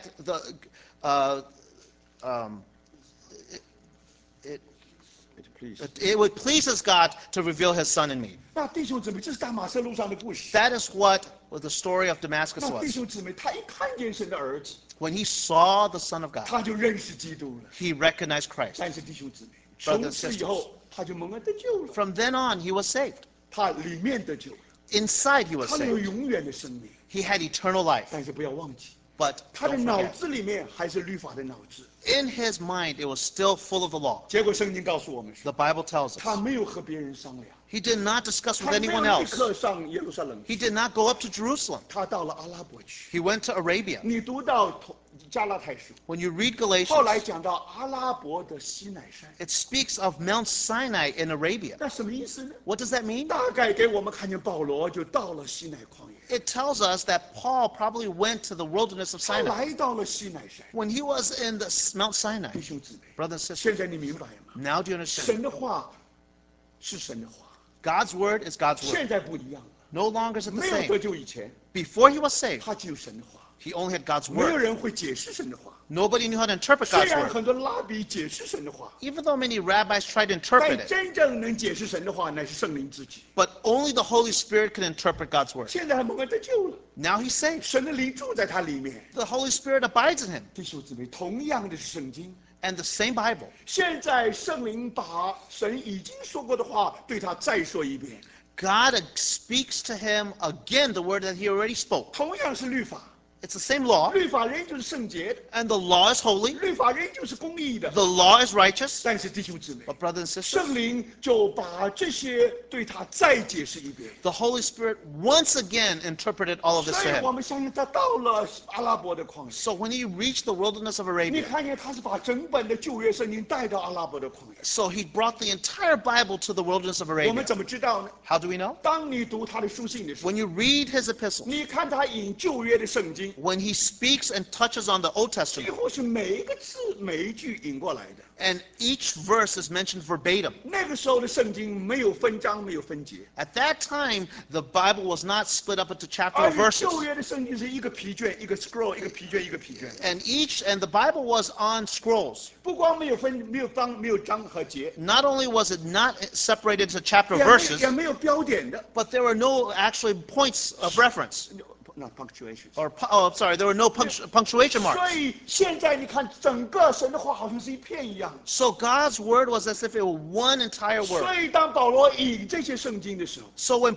it would pleases God to reveal his son in me. 那弟兄姊妹，这是大马色路上的故事。 That is what the story of Damascus 那弟 was. 兄姊妹，他一看见神的儿子， When he saw the Son of God, 他就认识基督了。 he recognized Christ. 但是弟兄姊妹， Brothers 从 and 此以后，他就蒙恩得救了。 From then on, he was saved. 他里面得救了， Inside, he was 他有 saved. 永远的生命。 He had eternal life. 但是不要忘记， But 他的 don't 脑 forget, 子里面还是律法的脑子。 in his mind, it was still full of the law. 结果圣经告诉我们 The 说， Bible tells 他 us 没有和别人商量， he did not discuss 他 with 没有 anyone 立 else. 刻上耶路撒冷 He 去， did not go up to Jerusalem. 他到了阿拉伯去。 He went to Arabia. 你读到加拉太书， When you read 后来 Galatians, 讲到阿拉伯的西乃山， it speaks of Mount Sinai in Arabia. 那什么意思呢？ What does that mean? 大概给我们看见保罗就到了西乃旷野， It tells us that Paul probably went to the wilderness of 他 Sinai. 来到了西乃山。 When he was in the Mount Sinai, 弟兄姊妹， brothers and sisters, 现在你明白吗？ now do you understand? 神的话是神的话， God's word is God's word. 现在不一样了。 No longer is it the 没有得 same. 救以前， Before he was saved, 他只有神的话， he only had God's 没有 word. 人会解释神的话。 Nobody knew how to interpret 虽 God's 然 word. 很多拉比解释神的话， Even though many rabbis tried to 但 interpret it, 真正能解释神的话，乃是圣灵自己。 but only the Holy Spirit can interpret God's word. 现在他蒙恩得救了， Now he's saved. 神的灵住在他里面。 The Holy Spirit abides in him. 弟兄姊妹，同样的是圣经。 And the same Bible. 现在圣灵把神已经说过的话对他再说一遍。 God speaks to him again the word that he already spoke. 同样是律法， It's the same law, 律法仍旧是圣洁的， and the law is holy. 律法仍旧是公义的。 The law is righteous. 但是弟兄姊妹， But brothers and 圣 sisters, 灵就把这些对他再解释一遍。 the Holy Spirit once again interpreted all of this 所 to 以我 him. 们相信他到了阿拉伯的旷野。 So when he reached the wilderness of 你 Arabia, 看见他是把整本的旧约圣经带到阿拉伯的旷野。 so he brought the entire Bible to the wilderness of 我们 Arabia. 怎么知道呢？ How do we know? 当你读他的书信的时候， When you read his epistles, 你看他引旧约的圣经， when he speaks and touches on the Old 几 Testament, 乎是每一个字每一句引过来的。 and each verse is mentioned verbatim. 那个时候的圣经没有分章，没有分节， At that time, the Bible was not split up into chapter 而 or 是 verses. 旧约的圣经是一个皮卷一个 scroll，一个皮卷一个皮卷， And the Bible was on scrolls. 不光没有分，没有章，没有章和节， Not only was it not separated into chapter 也 or 没有 verses, 也没有标点的。 but there were no actually points of reference. Not punctuation。 There were no punctuation 所 marks. 以现在你看，整个神的话好像是一片一样。 So God's word was as if it were one entire 所 word. 以当保罗引这些圣经的时候， So when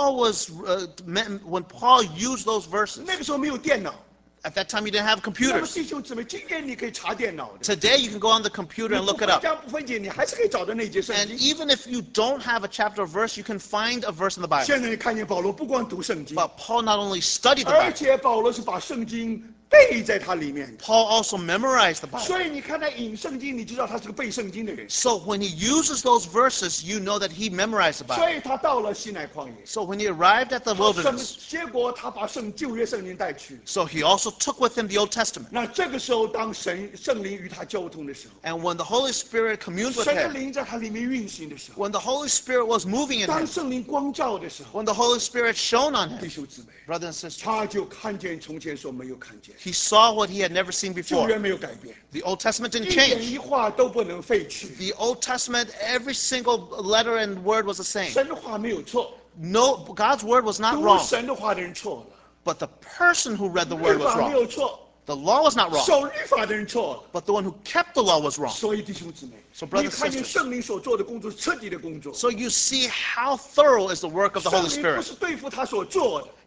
Paul used those verses, 那个时候没有电脑。 at that time you didn't have 那么 computers. 弟兄姊妹，今天你可以查电脑的， Today you can go on the computer 你 and 不 look 分 it up. 章不分节，你还是可以找到那节圣 And 经。 even if you don't have a chapter or verse, you can find a verse in the Bible. 现在你看见保罗不光读圣经， But Paul not only studied the 而 Bible, 且保罗是把圣经背在他里面的。 Paul also memorized the Bible. 所以你看他引圣经，你知道他是个背圣经的人。 So when he uses those verses, you know that he memorized the 所 Bible. 以他到了西乃旷野， So when he arrived at the 他什么 wilderness, 结果他把旧约圣经带去。 so he also took with him the Old Testament. 那这个时候，当圣灵与他交通的时候， And when the Holy Spirit communed with 神的 him, 灵在他里面运行的时候， when the Holy Spirit was moving in 当 him, 圣灵光照的时候， when the Holy Spirit shone on 弟 him, 兄姊妹， brothers and sisters, 他就看见从前所没有看见， he saw what he had never seen 旧约 before. 没有改变， The Old Testament 一 didn't 点 change. 一画都不能废去。 The Old Testament, every single letter and word was the same. 神的话没有错， No, God's word was not 读 wrong, 神的话的人错了， but the person who read the 律 word was 法没 wrong. 有错， The law was not wrong, 守律法的人错了。 but the one who kept the law was wrong. 所以弟兄姊妹， So brothers 你看见 sisters 圣灵所做的工作是彻底的工作。 So you see how thorough is the work of the 圣 Holy 灵不 Spirit. 是对付他所做的，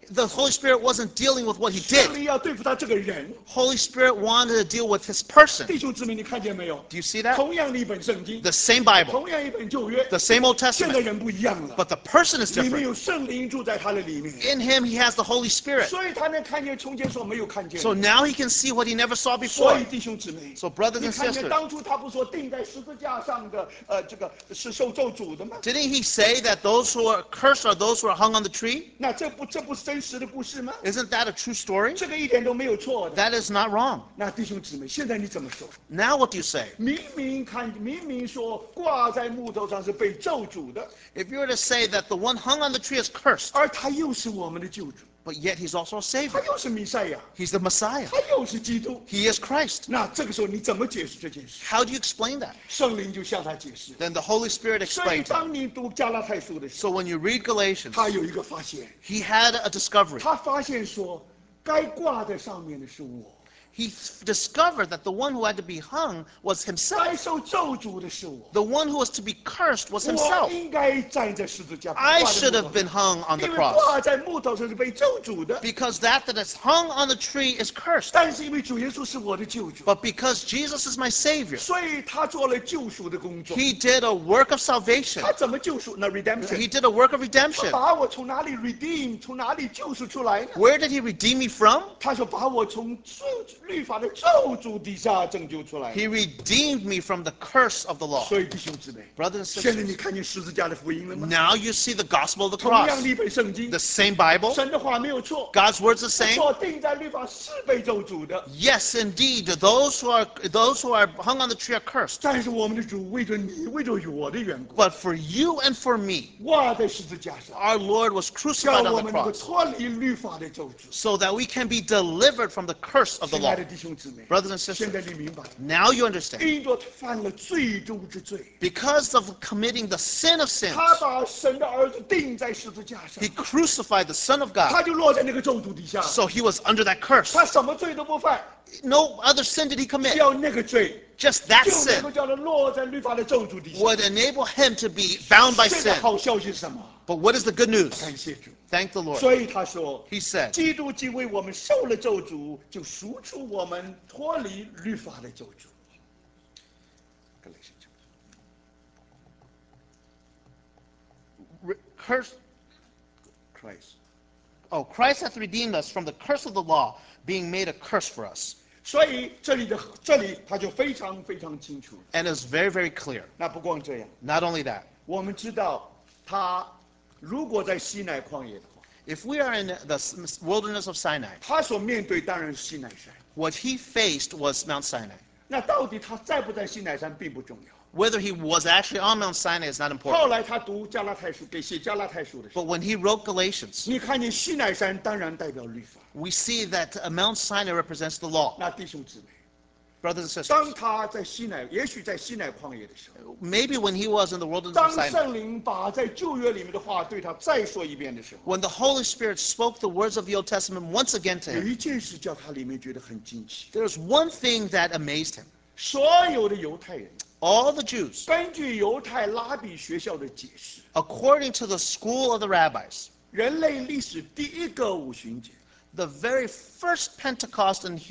The Holy Spirit wasn't dealing with what he 圣 did. 灵要对付他这个人。 Holy Spirit wanted to deal with his person. 弟兄姊妹，你看见没有？ Do you see that? 同样的一本圣经， The same Bible, 同样一本旧约， the same Old 现在 Testament, 人不一样了， but the person is 里面 different. 有圣灵住在他的里面， In him, he has the Holy Spirit. 所以他能看见从前所没有看见 So 的。 now he can see what he never saw 所 before. 以弟兄姊妹， So brothers 你 and 看见 sisters, 当初他不说钉在十字架上的，这个是受咒诅的吗？ didn't he say that those who are cursed are those who are hung on the tree? 那这不是真实的故事吗？ Isn't that a true story? 这个一点都没有错的。 That is not wrong. 那弟兄姊妹，现在你怎么说？ Now what do you say? 明明说挂在木头上是被咒诅的， If you were to say that the one hung on the tree is cursed, 而他又是我们的救主， but yet he's also a 他 savior. 又是弥赛亚， He's the Messiah. 他又是基督。 He is Christ. 那这个时候你怎么解释这件事？ How do you explain that? 圣灵就向他解释。 Then the Holy Spirit 所以 explained to him. 当你读加拉太书的时 So 候， when you read Galatians, 他有一个发现， he had a discovery. 他发现说，该挂在上面的是我， He discovered that the one who had to be hung was 该 himself. 受咒诅的是我， The one who was to be cursed was 我 himself. 应该站在十字架 I 挂在 should 木 have 头 been 上， hung on the 因为 cross. 挂在木头上是被咒诅的。 Because that is hung on the tree is cursed. 但是因为主耶稣是我的救主， But because Jesus is my Savior, 所以他做了救赎的工作。 he did a work of salvation. 他怎么救赎？那 He redemption， did a work of 他 redemption. 把我从哪里 redeem， 从哪里救赎出来呢？ Where did he redeem me from? 他说把我从律法的咒诅底下拯救出来。 He redeemed me from the curse of the law. 所以弟兄姊妹， Brothers and 现在你 sisters, 看见十字架的福音了吗？ now you see the gospel of the 同样 cross. 的一本圣经， The same Bible, 神的话没有错， God's words the same. 错定在律法是被咒诅的。 Yes, indeed, those who are hung on the tree are cursed. 但是我们的主为着你，为着我的缘故， But for you and for me, 挂在十字架上， our Lord was 叫 crucified 我 on the 们能够 cross 脱离律法的咒诅。 so that we can be delivered from the curse of the 亲爱 law. 的弟兄姊妹， Brothers and 现 sisters, 在你明白， now you understand. 因着犯了罪中之罪， Because of committing the sin of sins, 他把神的儿子钉在十字架上 he，crucified the Son of 他 God. 就落在那个咒诅底下。 So he was under that curse. 他什么罪都不犯， No other sin did he 只 commit. 要那个罪 Just that 就能 sin 够叫他落在律法的咒诅底下。 would enable him to be bound by 现在 sin. 好消息是什么？ But what is the good news? 感谢主。 Thank the Lord. 所以他说， He said, 基督既为我们受了咒诅，就赎出我们脱离律法的咒诅。 Curse. Christ。 Oh, Christ hath redeemed us from the curse of the law, being made a curse for us. 所以这里他就非常非常清楚。 And it's very, very clear. 那不光这样， Not only that, 我们知道他如果在西奈旷野的话， if we are in the wilderness of Sinai, 他所面对当然是西奈山。 what he faced was Mount Sinai. 那到底他在不在西奈山并不重要。 Whether he was actually on Mount Sinai is not 后 important. 来他读加拉太书，给写加拉太书的时候， But when he wrote Galatians, 你看见西奈山当然代表律法。 we see that Mount Sinai represents the law. 那弟兄姊妹， Brothers and sisters, 当他在西奈，也许在西奈旷野的时候， maybe when he was in the wilderness 当 of Sinai, 圣灵把在旧约里面的话对他再说一遍的时候， when the Holy Spirit spoke the words of the Old Testament once again to 有 him, 一件事叫他里面觉得很惊奇。 there was one thing that amazed him. 所有的犹太人 All the Jews, 根据犹太拉比学校的解释， according to the school of the rabbis, 人类历史第一个五旬节 the very first Pentecost in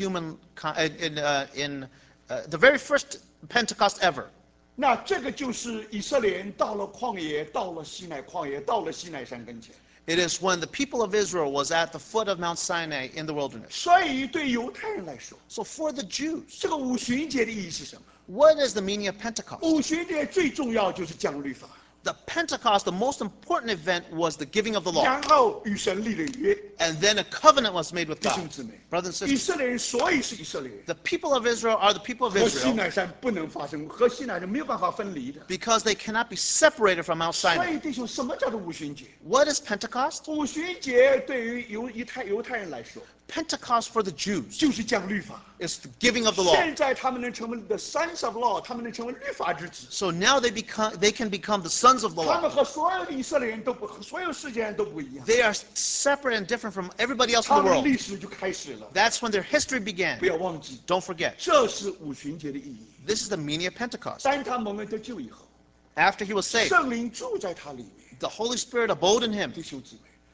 the very first Pentecost ever, 那这个就是以色列人到了旷野，到了西奈旷野，到了西奈山跟前。 it is when the people of Israel was at the foot of Mount Sinai in the wilderness. 所以对犹太人来说， So for the Jews, 这个五旬节的意义是什么？ what is the meaning of Pentecost? 五旬节最重要就是讲律法， The Pentecost, the most important event was the giving of the law. 然后与神立了约。 And then a covenant was made with 弟兄 God. 姊妹， Brothers and 以 sisters, 色列人所以是以色列人， the people of Israel are the people of 和西 Israel 奈山不能发生，和西奈山没有办法分离的。 because they cannot be separated from Mount 所 Sinai. 以弟兄，什么叫做五旬节？ What is Pentecost? 五旬节对于犹太人来说， Pentecost for the Jews 就是讲律法。 is the giving of the law. 现在他们能成为 the sons of law，他们能成为律法之子。 So now they can become the sons of the 他们 law. 和所有的以色列人都不，和所有世界人都不一样。 They are separate and different from everybody else 他 in the 们的 world. 历史就开始了。 That's when their history began. 不要忘记， Don't forget. 这是五旬节的意义。 This is the meaning of Pentecost. 当他蒙了得救以后， After he was saved, 圣灵住在他里面。 the Holy Spirit abode in him. 弟兄姊妹，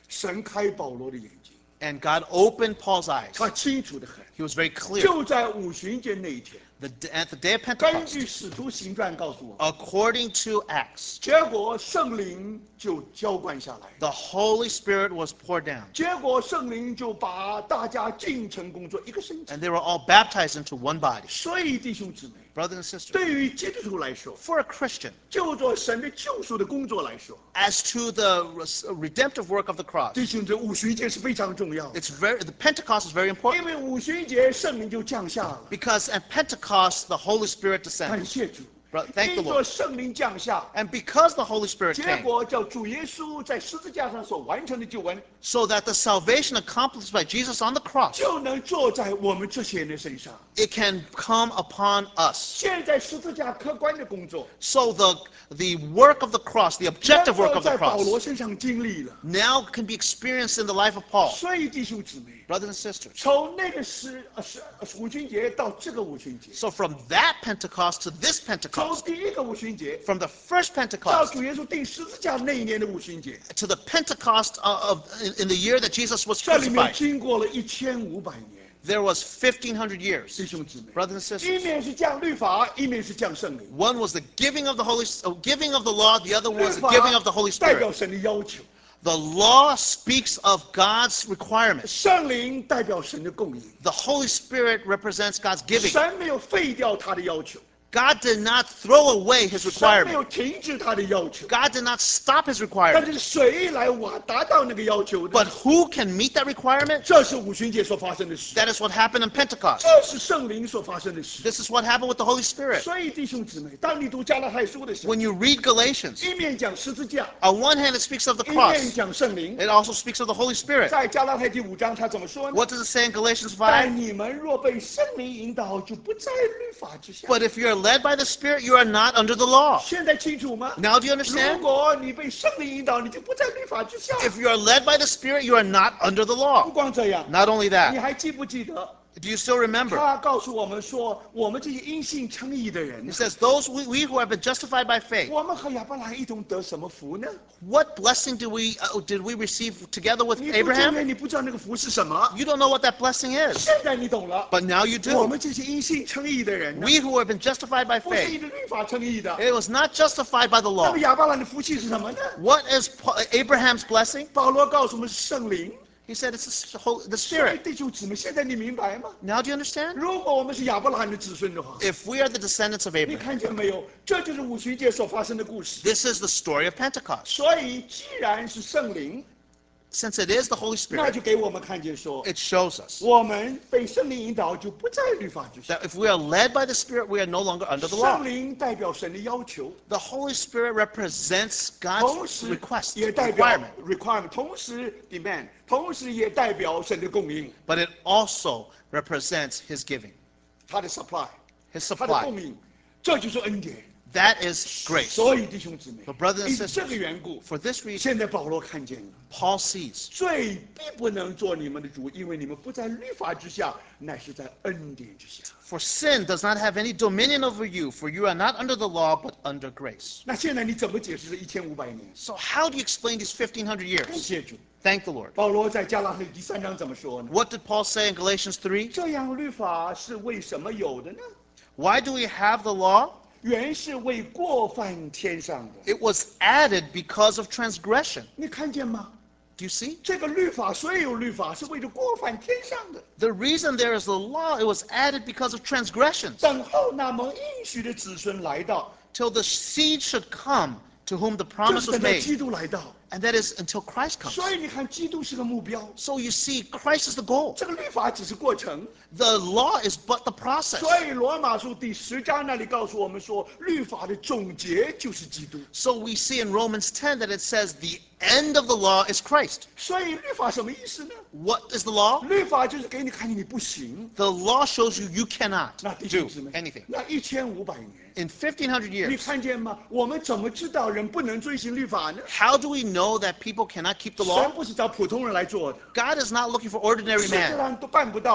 神开保罗的眼睛， And God opened Paul's eyes. 他清楚的很。 He was very clear. 就在五旬节那一天， At the day of 根据 Pentecost, 使徒行传告诉我们， according to Acts, 结果圣灵就浇灌下来， the Holy Spirit was poured down. 结果圣灵就把大家进城工作一个星期。 And they were all baptized into one body. 所以弟兄姊妹， Brothers and sisters, 对于基督徒来说， for a Christian, 就做神的救赎的工作来说， as to the redemptive work of the cross, 弟兄姊妹，五旬节是非常重要的， the Pentecost is very important 因为五旬节圣灵就降下了。 because at Pentecost, the Holy Spirit 感 descended. 谢主， Thank the 因着 Lord. 圣灵降下， And because the Holy Spirit 结 came, 果叫主耶稣在十字架上所完成的救恩， so that the salvation accomplished by Jesus on the cross, 就能坐在我们这些人的身上。 it can come upon us. 现在十字架客观的工作， So the work of the cross, the 能 objective work 够 of the 在保罗 cross, 身上经历了。 now can be experienced in the life of Paul. 所以弟兄姊妹， Brothers and sisters, 从那个五旬节到这个五旬节， so from that Pentecost to this 从 Pentecost, 第一个五旬节 from the first 到 Pentecost 主耶稣钉十字架那一年的五旬节， to the Pentecost in the year that Jesus was 这里面 crucified, 经过了1500年。 there was 1,500 years. 弟兄姊妹， Brothers and 一 sisters, 面是降律法，一面是降圣灵。 one was the giving of the law, the other 律 was the 法 giving of the Holy 代表 Spirit. 神的要求， The law speaks of God's requirements. 圣灵代表神的供应。 The Holy Spirit represents God's giving. 神没有废掉他的要求， God did not throw away his 神没有 requirement. 停止他的要求， God did not stop his 但 requirement. 是谁来达到那个要求的？ But who can meet that requirement? 这是五旬节所发生的事， That is what happened in Pentecost. 这是圣灵所发生的事。 This is what happened with the Holy Spirit. 所以弟兄姊妹，当你读加拉太书的时候， When you read Galatians, 一面讲十字架， on one hand it speaks of the 一面 cross. 讲圣灵。 It also speaks of the Holy Spirit. 在加拉太第5章，他怎么说呢？ What does it say in Galatians 但 5? 你们若被圣灵引导，就不在律法之下。 But if you are led by the Spirit, you are not under the law. 现在清楚吗？ Now do you 如 understand? 果你被圣灵引导，你就不在律法之下。 If you are led by the Spirit, you are not under the 不 law. 光这样， Not only 你 that, 还记不记得？ do you still remember? 他告诉我们说，我们这些因信称义的人 He，says, those we who have been justified by faith, 我们和亚伯拉罕一同得什么福呢？ what blessing did we receive together with 你不承 Abraham? 认，你不知道那个福是什么。 You don't know what that blessing is, 现在你懂了。 but now you 我 do. 们这些因信称义的人呢， We who have been justified by 不是依 faith, 着律法称义的。 it was not justified by the 那 law. 么亚伯拉罕的福气是什么呢？ What is Abraham's blessing? 保罗告诉我们是圣灵。 He said it's the 所以 Spirit. 弟兄姊妹，现在你明白吗？ Now do you understand? 如果我们是亚伯拉罕的子孙的话， If we are the descendants of 你 Abraham, 看见没有？这就是五旬节所发生的故事。 this is the story of Pentecost. 所以，既然是圣灵， Since it is the Holy 那 Spirit, 就给我们看见说， it shows us 我们被圣灵引导，就不在律法之下。 that if we are led by the Spirit, we are no longer under the 圣 law. 灵代表神的要求， The Holy Spirit represents 同 God's 时 request, 也代表 requirement, 同时 demand，同时也代表神的供应， but it also represents His giving, 他的 supply， His 他的 supply. 供应，这就是恩典。 That is grace. 所以弟兄姊妹 But，brothers and 因这个 sisters, 缘故， for this reason, 现在保罗看见了。 Paul sees 罪必不能做你们的主，因为你们不在律法之下，乃是在恩典之下。 for sin does not have any dominion over you, for you are not under the law, but under grace. 那现在你怎么解释这1500年？ So how do you explain these 1,500 感 years? 谢主。 Thank the Lord. 保罗在加拉太第3章怎么说呢？ What did Paul say in Galatians 3? 这样律法是为什么有的呢？ Why do we have the law? 原是为过犯添上的。 It was added because of transgression. 你看见吗？ Do you see? 这个律法虽有律法，是为了过犯添上的。 The reason there is the law, it was added because of transgressions. 等候那蒙应许的子孙来到， Till the seed should come to whom the 就 promise 是 was 等到 made. 基督来到。 And that is until Christ comes. 所以你看，基督是个目标， So you see, Christ is the goal. 这个律法只是过程。 The law is but the process. 所以罗马书第10章那里告诉我们说，律法的总结就是基督。 So we see in Romans 10 that it says the end of the law is Christ. 所以律法什么意思呢？ What is the law? 律法就是给你看见你不行。 The law shows you you cannot 那弟兄 do 姊妹， anything. 那1500年， In 1,500 你 years, 看见吗？我们怎么知道人不能遵行律法呢？ how do we know that people cannot keep the 神 law? 不是找普通人来做的， God is not looking for ordinary 世界 man. 上都办不到的。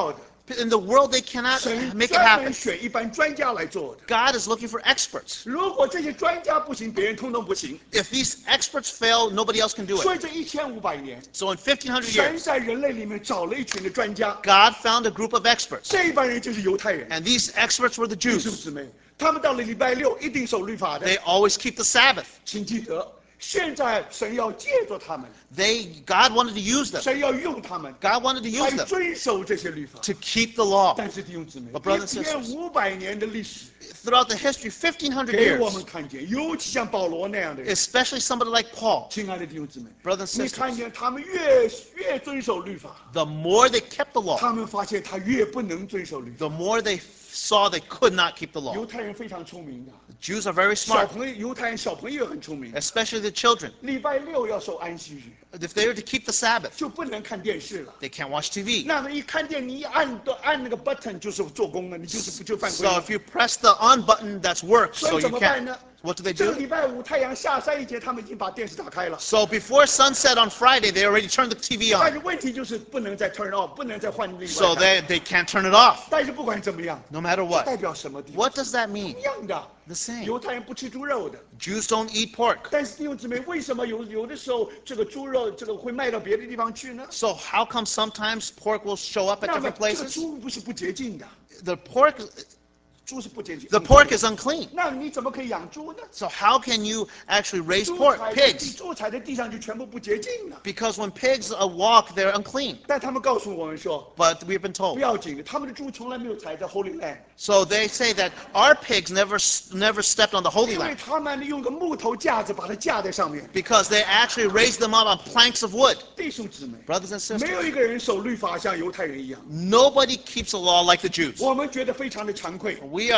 In the world, they cannot 神 make it 专门 happen. 选一般专家来做的。 God is looking for experts. 如果这些专家不行，别人通通不行。 If these experts fail, nobody else can do 所以 it. 这1500年， So in 1500 神 years, 在人类里面找了一群的专家， God found a group of experts. 这一帮人就是犹太人。 And these experts were the 弟兄 Jews. 姊妹，他们到了礼拜六一定守律法的。 They always keep the Sabbath. 请记得，现在神要借着他们， God wanted to use them. 神要用他们 God wanted to use 来 them 遵守这些律法。 to keep the law. 但是弟兄姊妹， But brothers and sisters, 1500年的历史 throughout the history, 1500 给我们 years, 看见，尤其像保罗那样的人， especially somebody like Paul, 亲爱的弟兄姊妹， brothers and 你看 sisters, 见他们越遵守律法， the more they kept the law, 他们发现他越不能遵守律法。 the more they saw they could not keep the 犹 law. 太人非常聪明的， Jews are very 小 smart, 朋友犹太人小朋友也很聪明。 especially the children. 礼拜六要守安息日， If they were to keep the Sabbath, 就不能看电视了。 they can't watch TV. 那么一看见你一按那个 button 就是做工了，你就犯规 So 了 if。you press the on button, that's work. 所 So 以怎 you 么办 can't. 呢？ What do they 这个 do? 礼拜五太阳下山以前，他们已经把电视打开了。 So before sunset on Friday, they already turned the TV 但是 on. 问题就是不能再 turn off，不能再换另外 So 看。 they can't turn it off, 但是不管怎么样， no matter 这 what. 代表什么地方？ What does that mean? 一样的， The same. 犹太人不吃猪肉的。 Jews don't eat pork. 但是弟兄姊妹，为什么有的时候这个猪肉这个会卖到别的地方去呢？ So how come sometimes pork will show up at 那么 different 这个 places? 猪不是不洁净的， The pork, 猪是不洁净。 the pork is unclean. 那你怎么可以养猪呢？ So how can you actually raise 猪 pork, 踩在地， pigs? 猪踩在地上就全部不洁净了。 Because when pigs walk, they're unclean. 但他们告诉我们说， But we've been 不 told. 要紧的，他们的猪从来没有踩在 Holy Land， So they say that our pigs never stepped on the Holy 因为 Land 他们用个木头架子把它架在上面。 because they actually raised them up on planks of wood. 弟兄姊妹， Brothers and 没有 sisters, 一个人守律法像犹太人一样， nobody keeps the law like the Jews. 我们觉得非常的惭愧，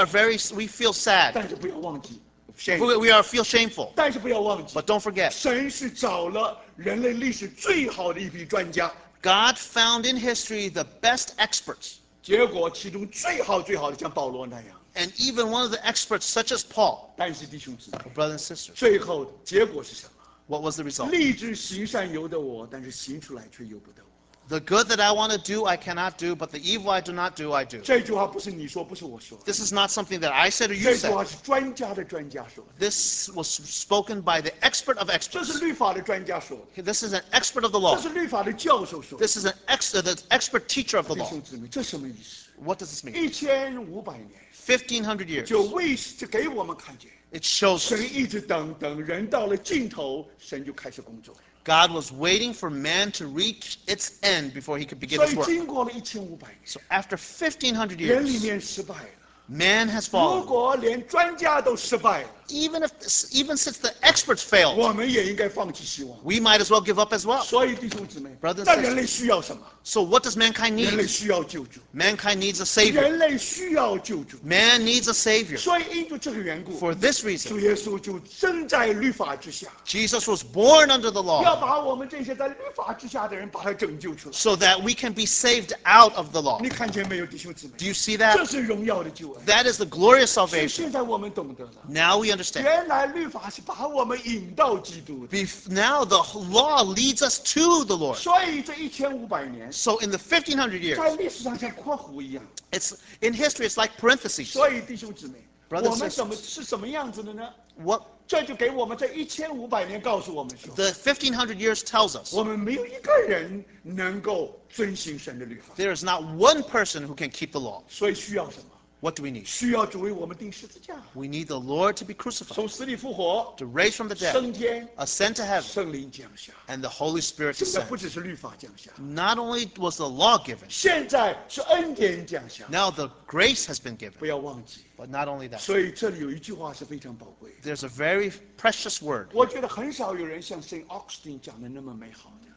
We feel sad. 但是不要忘记， We feel shameful. 但是不要忘记 But，don't forget, 神是找了人类历史最好的一批专家， God found in history the best experts. 结果其中最好的像保罗那样。 And even one of the experts, such as Paul, 但是弟兄姊妹， brothers and sisters, 最后结果是什么？ what was the result? 立志行善由得我，但是行出来却由不得我。 The good that I want to do, I cannot do, but the evil I do not do, I do. 这句话不是你说，不是我说， This is not something that I said or you 这句话 said. 是专家的专家说的， This was spoken by the expert of 这 experts. 是律法的专家说的， This is an expert of the 这 law. 是律法的教授说的。 This is the expert teacher of the 弟 law. 兄姊妹，这什么意思 What does this mean? ？1500年 1500 years. 就给我们看见， It shows 神一直等人到了尽头，神就开始工作。 God was waiting for man to reach its end before he could begin 所 his 以 work. 经过了1500年， So after 1500 人里 years, 面失败了。 man has 如 fallen. 果连专家都失败了， Even since the experts failed, 我们也应该放弃希望。 we might as well give up as well. 所以弟兄姊妹 Brothers and， 那人类需要什么？ So what does mankind 人类 need? 需要救主， Mankind needs a savior. 人类需要救主。 Man needs a savior. 所以因着这个缘故， For this 主 reason, 耶稣就生在律法之下， Jesus was born under the 要 law 把我们这些在律法之下的人把他拯救出来。 so that we can be saved out of the law. 你看见没有，弟兄姊妹？ Do you see 这 that? 是荣耀的救恩。 That is the glorious 所以 salvation. 现在我们懂得了， Now we understand. 原来律法是把我们引到基督的。 Now the law leads us to the Lord. 所以这1500年 So in the 1500 在 years, 历史上像括弧一样。 it's in history, it's like parentheses. 所以弟兄姊妹， Brothers and 我们是什么样子的呢？ What 这就给我们这1500年告诉我们说， the 1500 years tells us, 我们没有一个人能够遵行神的律法， there is not one person who can keep the law. 所以需要什么？ What do we need? 需要主为我们钉十字架， We need the Lord to be crucified, 从死里复活， to raise from the dead, 升天， ascend to heaven, 圣灵降下。 and the Holy Spirit 现在 descend. 不只是律法降下， Not only was the law given, 现在是恩典降下。 now the grace has been 不 given. 要忘记， But not only that, 所以这里有一句话是非常宝贵的。 there's a very precious word. 我觉得很少有人像圣奥古斯丁讲的那么美好的。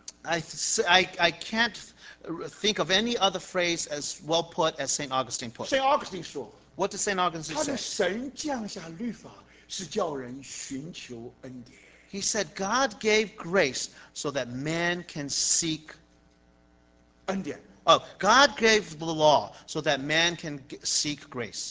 I can't think of any other phrase as well put as St. Augustine put. 圣奥古斯丁说， What did St. Augustine 他的 say? 神降下律法是叫人寻求恩典。 He said God gave grace so that man can seek. 恩典， Oh, God gave the law so that man can seek grace.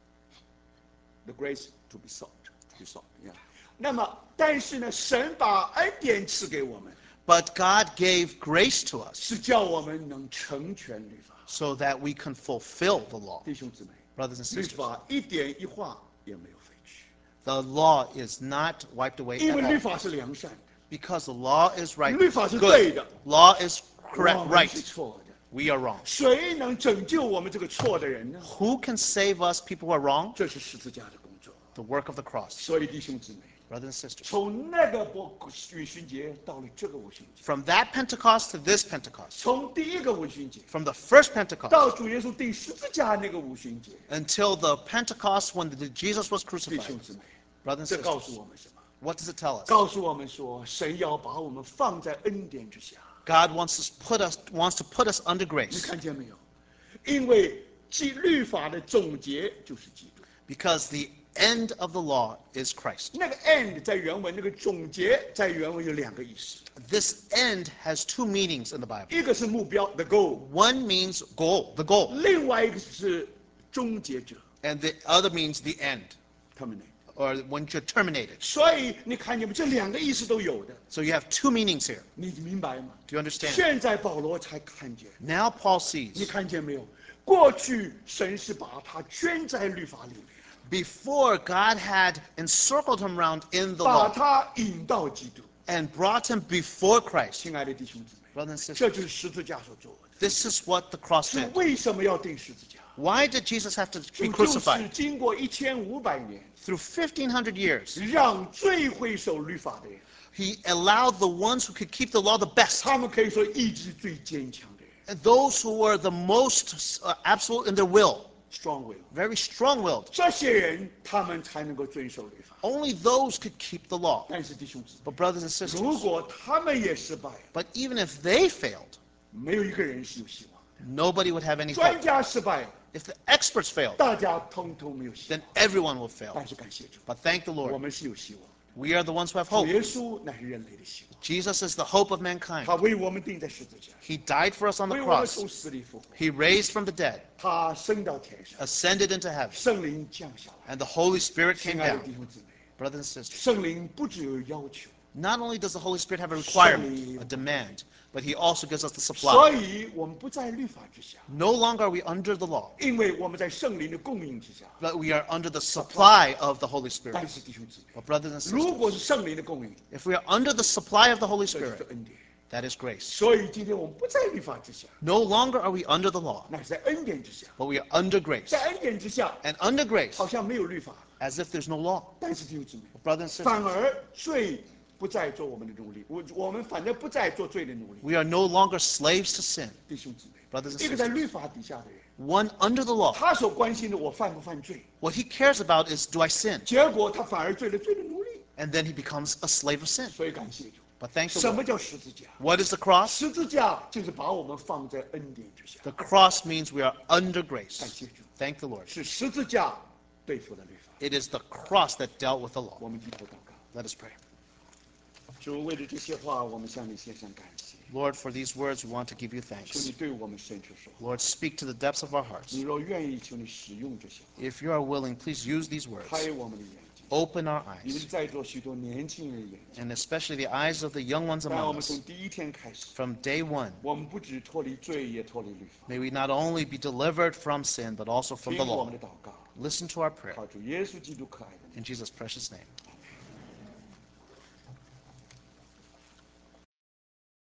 the grace to be sought, to be sought. Yeah. 那么，但是呢，神把恩典赐给我们， But God gave grace to us 是叫我们能成全律法。 so that we can fulfill the law. 弟兄姊妹， Brothers and 律 sisters, 法一点一画也没有废去， the law is not wiped away 因为 at 律 all 法是良善的， because the law is right. 律法是对 Good. 的， Law is 我 correct, 们是 right. 错的。 We are wrong. 谁能拯救我们这个错的人呢？ Who can save us, people who are wrong? 这是十字架的工作。 The work of the cross. 所以弟兄姊妹， Brothers and sisters, 从那个五旬节到了这个五旬节， from that Pentecost to this Pentecost, 从第一个五旬节 from the first Pentecost 到主耶稣钉十字架那个五旬节， until the Pentecost when Jesus was 弟 crucified. 兄姊妹， Brothers and 这告诉 sisters, 我们什么？ what does it tell us? 告诉我们说，神要把我们放在恩典之下。 God wants to put us under 你 grace 看见没有？因为律法的总结就是基督。 because the end of the law is Christ. 那个 end 在原文，那个总结在原文有两个意思， This end has two meanings in the Bible. 一个是目标 the goal， One means goal, the goal, 另外一个是终结者 and the other means the end, terminate。 or when you're terminated. 所以你看见没？这两个意思都有的， So you have two meanings here. 你明白吗？ Do you understand? 现在保罗才看见， Now Paul 你 sees. 看见没有？过去神是把他圈在律法里面， Before, God had encircled him around in the 把 law 他引到基督。 and brought him before Christ. 亲爱的弟兄姊妹， Brothers and 这 sisters, 就是十字架所做的。 this is what the cross 是 did. 为什么要钉十字架？ Why did Jesus have to 主 be 就是 crucified? 经过1500年， Through 1500 years, 让最会守律法的人， he allowed the ones who could keep the law the best, 他们可以说意志最坚强的人 and those who were the most absolute in their will, ，strong will， very strong-willed. 这些人他们才能够遵守律法。 Only those could keep the law. 如但是弟兄姊妹， But brothers and 如 sisters, 果他们也失败了， but even if they failed, 没有一个人是有希望的。 nobody would have any 专 hope. 家失败了， If the experts failed, 大家通通没有希 then 望。 everyone will fail. 但是感谢主， But thank the 我 Lord, 们是有希望的。 we are the ones who have 主 hope. 耶稣乃是人类的希望， Jesus is the hope of mankind. 他为我们钉在十字架， He died for us on the 为我们 cross. 从死里复活， He raised from the dead, 他升到天上， ascended into heaven, 圣灵降下来。 and the Holy Spirit came 亲爱的 down. 弟兄姊妹， Brothers and sisters, 圣灵不只有要求， not only does the Holy Spirit have a requirement, a demand, but he also gives us the 所 supply. 以我们不在律法之下， No longer are we under the law, 因为我们在圣灵的供应之下。 but we are under the supply of the Holy Spirit. 但是弟兄姊妹， But brothers and 如果 sisters, 是圣灵的供应， if we are under the supply of the Holy 这就是 Spirit, 恩典。 that is grace. 所以今天我们不在律法之下， No longer are we under the law, 乃是在恩典之下。 but we are under grace. 在恩典之下， And under grace, 好像没有律法， as if there's no law. 但是弟兄姊妹， Brothers and 反 sisters, 而罪不再做我们的奴隶，我们反正不再做罪的奴隶。 we are no longer slaves to sin. 弟兄姊妹， Brothers and 一个在 sisters, 律法底下的人， one under the law, 他所关心的我犯不犯罪， what he cares about is, do I sin? 结果他反而罪了罪的奴隶。 And then he becomes a slave of sin. 所以感谢主。 But thanks the 什么 Lord. 叫十字架？ What is the cross? 十字架就是把我们放在恩典之下。 The cross means we are under 感 grace. 谢主， Thank the Lord. 是十字架对付了律法。 It is the cross that dealt with the law. 我们低头祷告， Let us pray. 主为了这些话，我们向你献上感谢。 Lord, for these words, we want to give you 求 thanks. 你对我们伸出手， Lord, speak to the depths of our hearts. 你若愿意，求你使用这些话， If you are willing, please use these words. 开我们的眼睛。 Open our 你们 eyes, 在座许多年轻人的眼睛， and especially the eyes of the young ones 但我 among 们从 us. 第一天开始， From day one, 我们不只脱离罪，也脱离律法。 may we not only be delivered from sin, but also from 听 the 我 law. 们的祷告， Listen to our prayer. 靠主耶稣基督可爱的名。 In Jesus' precious name.